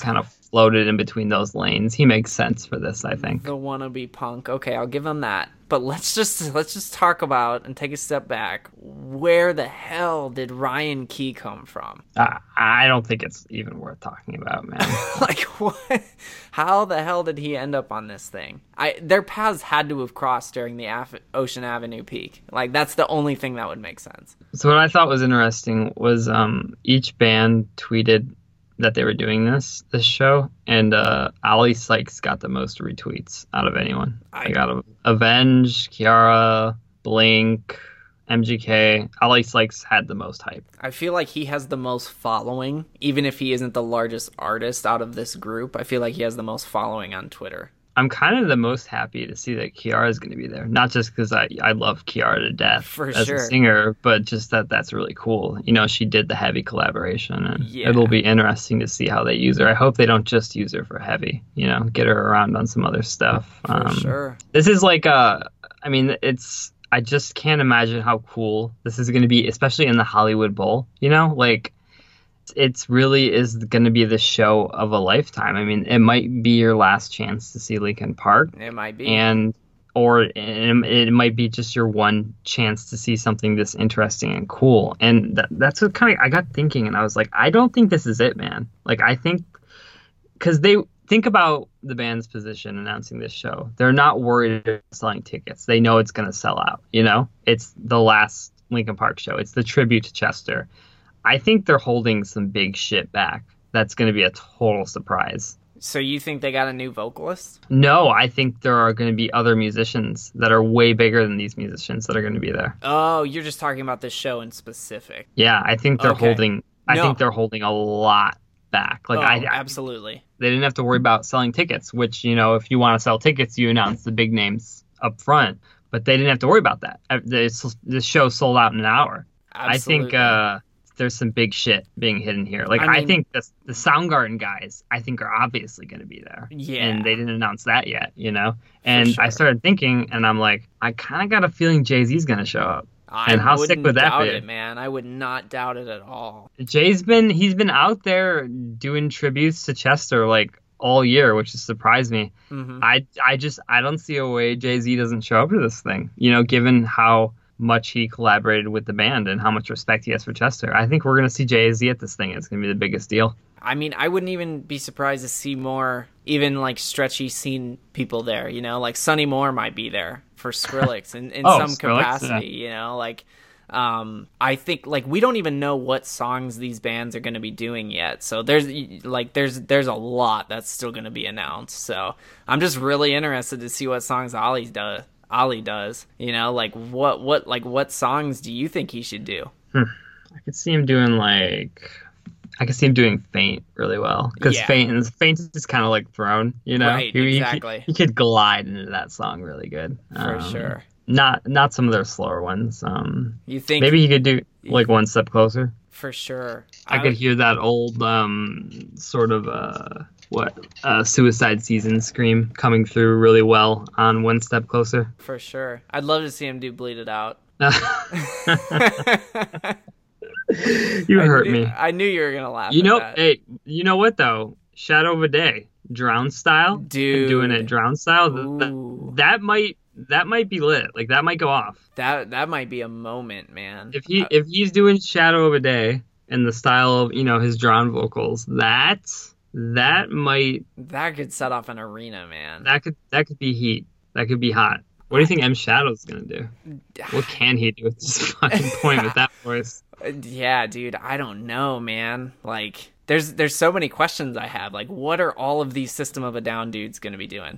floated in between those lanes. He makes sense for this, I think. The wannabe punk. Okay, I'll give him that. But let's just talk about and take a step back. Where the hell did Ryan Key come from? I don't think it's even worth talking about, man. Like, what? How the hell did he end up on this thing? Their paths had to have crossed during the Ocean Avenue peak. Like, that's the only thing that would make sense. So what I thought was interesting was each band tweeted that they were doing this show, and Ali Sykes got the most retweets out of anyone. I got Avenged, Kiara, Blink, MGK. Ali Sykes had the most hype. I feel like he has the most following, even if he isn't the largest artist out of this group. I feel like he has the most following on Twitter. I'm kind of the most happy to see that Kiara is going to be there. Not just because I love Kiara to death as a singer, but just that's really cool. You know, she did the Heavy collaboration, and it'll be interesting to see how they use her. I hope they don't just use her for Heavy, you know, get her around on some other stuff. For sure. This is like I just can't imagine how cool this is going to be, especially in the Hollywood Bowl, you know, like it's really is going to be the show of a lifetime. I mean, it might be your last chance to see Linkin Park. It might be. Or it might be just your one chance to see something this interesting and cool. And that's what kind of I got thinking, and I was like, I don't think this is it, man. Like, I think because they think about the band's position announcing this show. They're not worried about selling tickets. They know it's going to sell out. You know, it's the last Linkin Park show. It's the tribute to Chester. I think they're holding some big shit back. That's going to be a total surprise. So you think they got a new vocalist? No, I think there are going to be other musicians that are way bigger than these musicians that are going to be there. Oh, you're just talking about this show in specific. Yeah, I think they're holding. I think they're holding a lot back. Like, absolutely. They didn't have to worry about selling tickets, which, you know, if you want to sell tickets, you announce the big names up front. But they didn't have to worry about that. This show sold out in an hour. Absolutely. I think there's some big shit being hidden here. Like, I think the Soundgarden guys, I think, are obviously going to be there. Yeah. And they didn't announce that yet, you know? And I started thinking, and I'm like, I kind of got a feeling Jay-Z's going to show up. And how sick would that be? It, man. I would not doubt it at all. He's been out there doing tributes to Chester, like, all year, which has surprised me. Mm-hmm. I don't see a way Jay-Z doesn't show up to this thing, you know, given how much he collaborated with the band and how much respect he has for Chester. I think we're going to see Jay-Z at this thing. It's going to be the biggest deal. I mean, I wouldn't even be surprised to see more, even like stretchy scene people there, you know, like Sonny Moore might be there for Skrillex in some Skrillex, capacity, you know, like, I think like we don't even know what songs these bands are going to be doing yet. So there's a lot that's still going to be announced. So I'm just really interested to see what songs Ali does, you know, like what songs do you think he should do? I could see him doing Faint really well, because Faint is kind of like Throne, you know. Right, exactly. He could glide into that song really good. For sure. Not some of their slower ones. You think maybe he could do like One Step Closer? For sure. I could hear that old sort of Suicide Season scream coming through really well on One Step Closer. For sure. I'd love to see him do Bleed It Out. You hurt me. I knew you were gonna laugh. You know, at that. hey, you know what though? Shadow of a Day, Drown style, dude, doing it Drown style. That might be lit. Like, that might go off. That might be a moment, man. If he's doing Shadow of a Day in the style of, you know, his Drown vocals, that could set off an arena, man. That could be heat. That could be hot. What do you think M Shadow's gonna do? What can he do at this fucking point with that voice? Yeah, dude, I don't know, man. Like, there's so many questions I have. Like, what are all of these System of a Down dudes gonna be doing?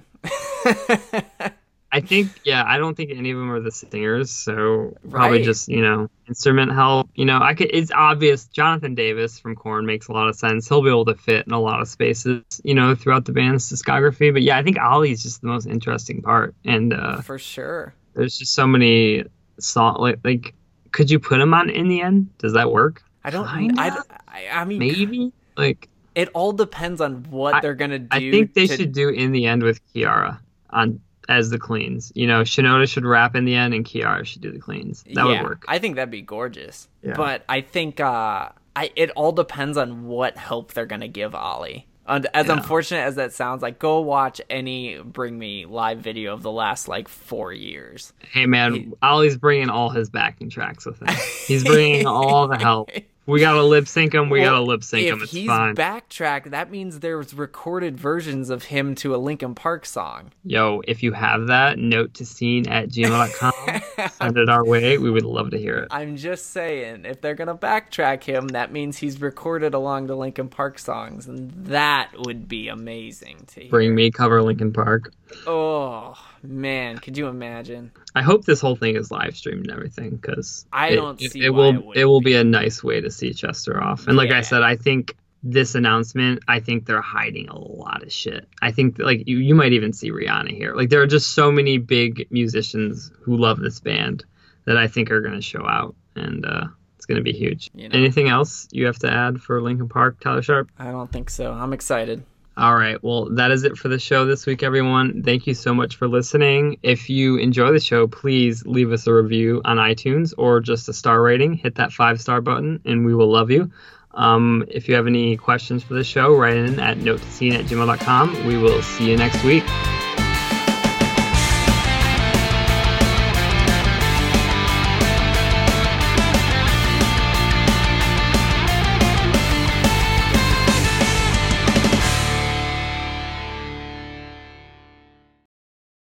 I don't think any of them are the singers, so probably just, you know, instrument help. You know, it's obvious Jonathan Davis from Korn makes a lot of sense. He'll be able to fit in a lot of spaces, you know, throughout the band's discography. But yeah, I think Ali's just the most interesting part. And for sure, there's just so many songs. Like, could you put him on In the End? Does that work? I don't. I mean, maybe. Like, it all depends on what they're gonna do. I think they should do In the End with Kiara as the cleans. You know, Shinoda should rap in the end and Kiara should do the cleans. That would work. I think that'd be gorgeous. Yeah. But I think it all depends on what help they're going to give Ali. And as unfortunate as that sounds, like, go watch any Bring Me live video of the last, like, 4 years. Hey, man, Ollie's bringing all his backing tracks with him. He's bringing all the help. We gotta lip sync him. We gotta lip sync him. It's fine. If he's backtracked, that means there's recorded versions of him to a Linkin Park song. Yo, if you have that, notetoscene@gmail.com. Send it our way. We would love to hear it. I'm just saying, if they're gonna backtrack him, that means he's recorded along the Linkin Park songs, and that would be amazing to hear. Bring Me cover Linkin Park. Oh man, could you imagine? I hope this whole thing is live streamed and everything, because it will be a nice way to see Chester off. And like I said, I think this announcement, I think they're hiding a lot of shit. I think like you might even see Rihanna here. Like there are just so many big musicians who love this band that I think are going to show out, and it's going to be huge. Anything else you have to add for Linkin Park, Tyler Sharp? I don't think so. I'm excited. All right. Well, that is it for the show this week, everyone. Thank you so much for listening. If you enjoy the show, please leave us a review on iTunes or just a star rating. Hit that 5-star button and we will love you. If you have any questions for the show, write in at notetoscene@gmail.com. We will see you next week.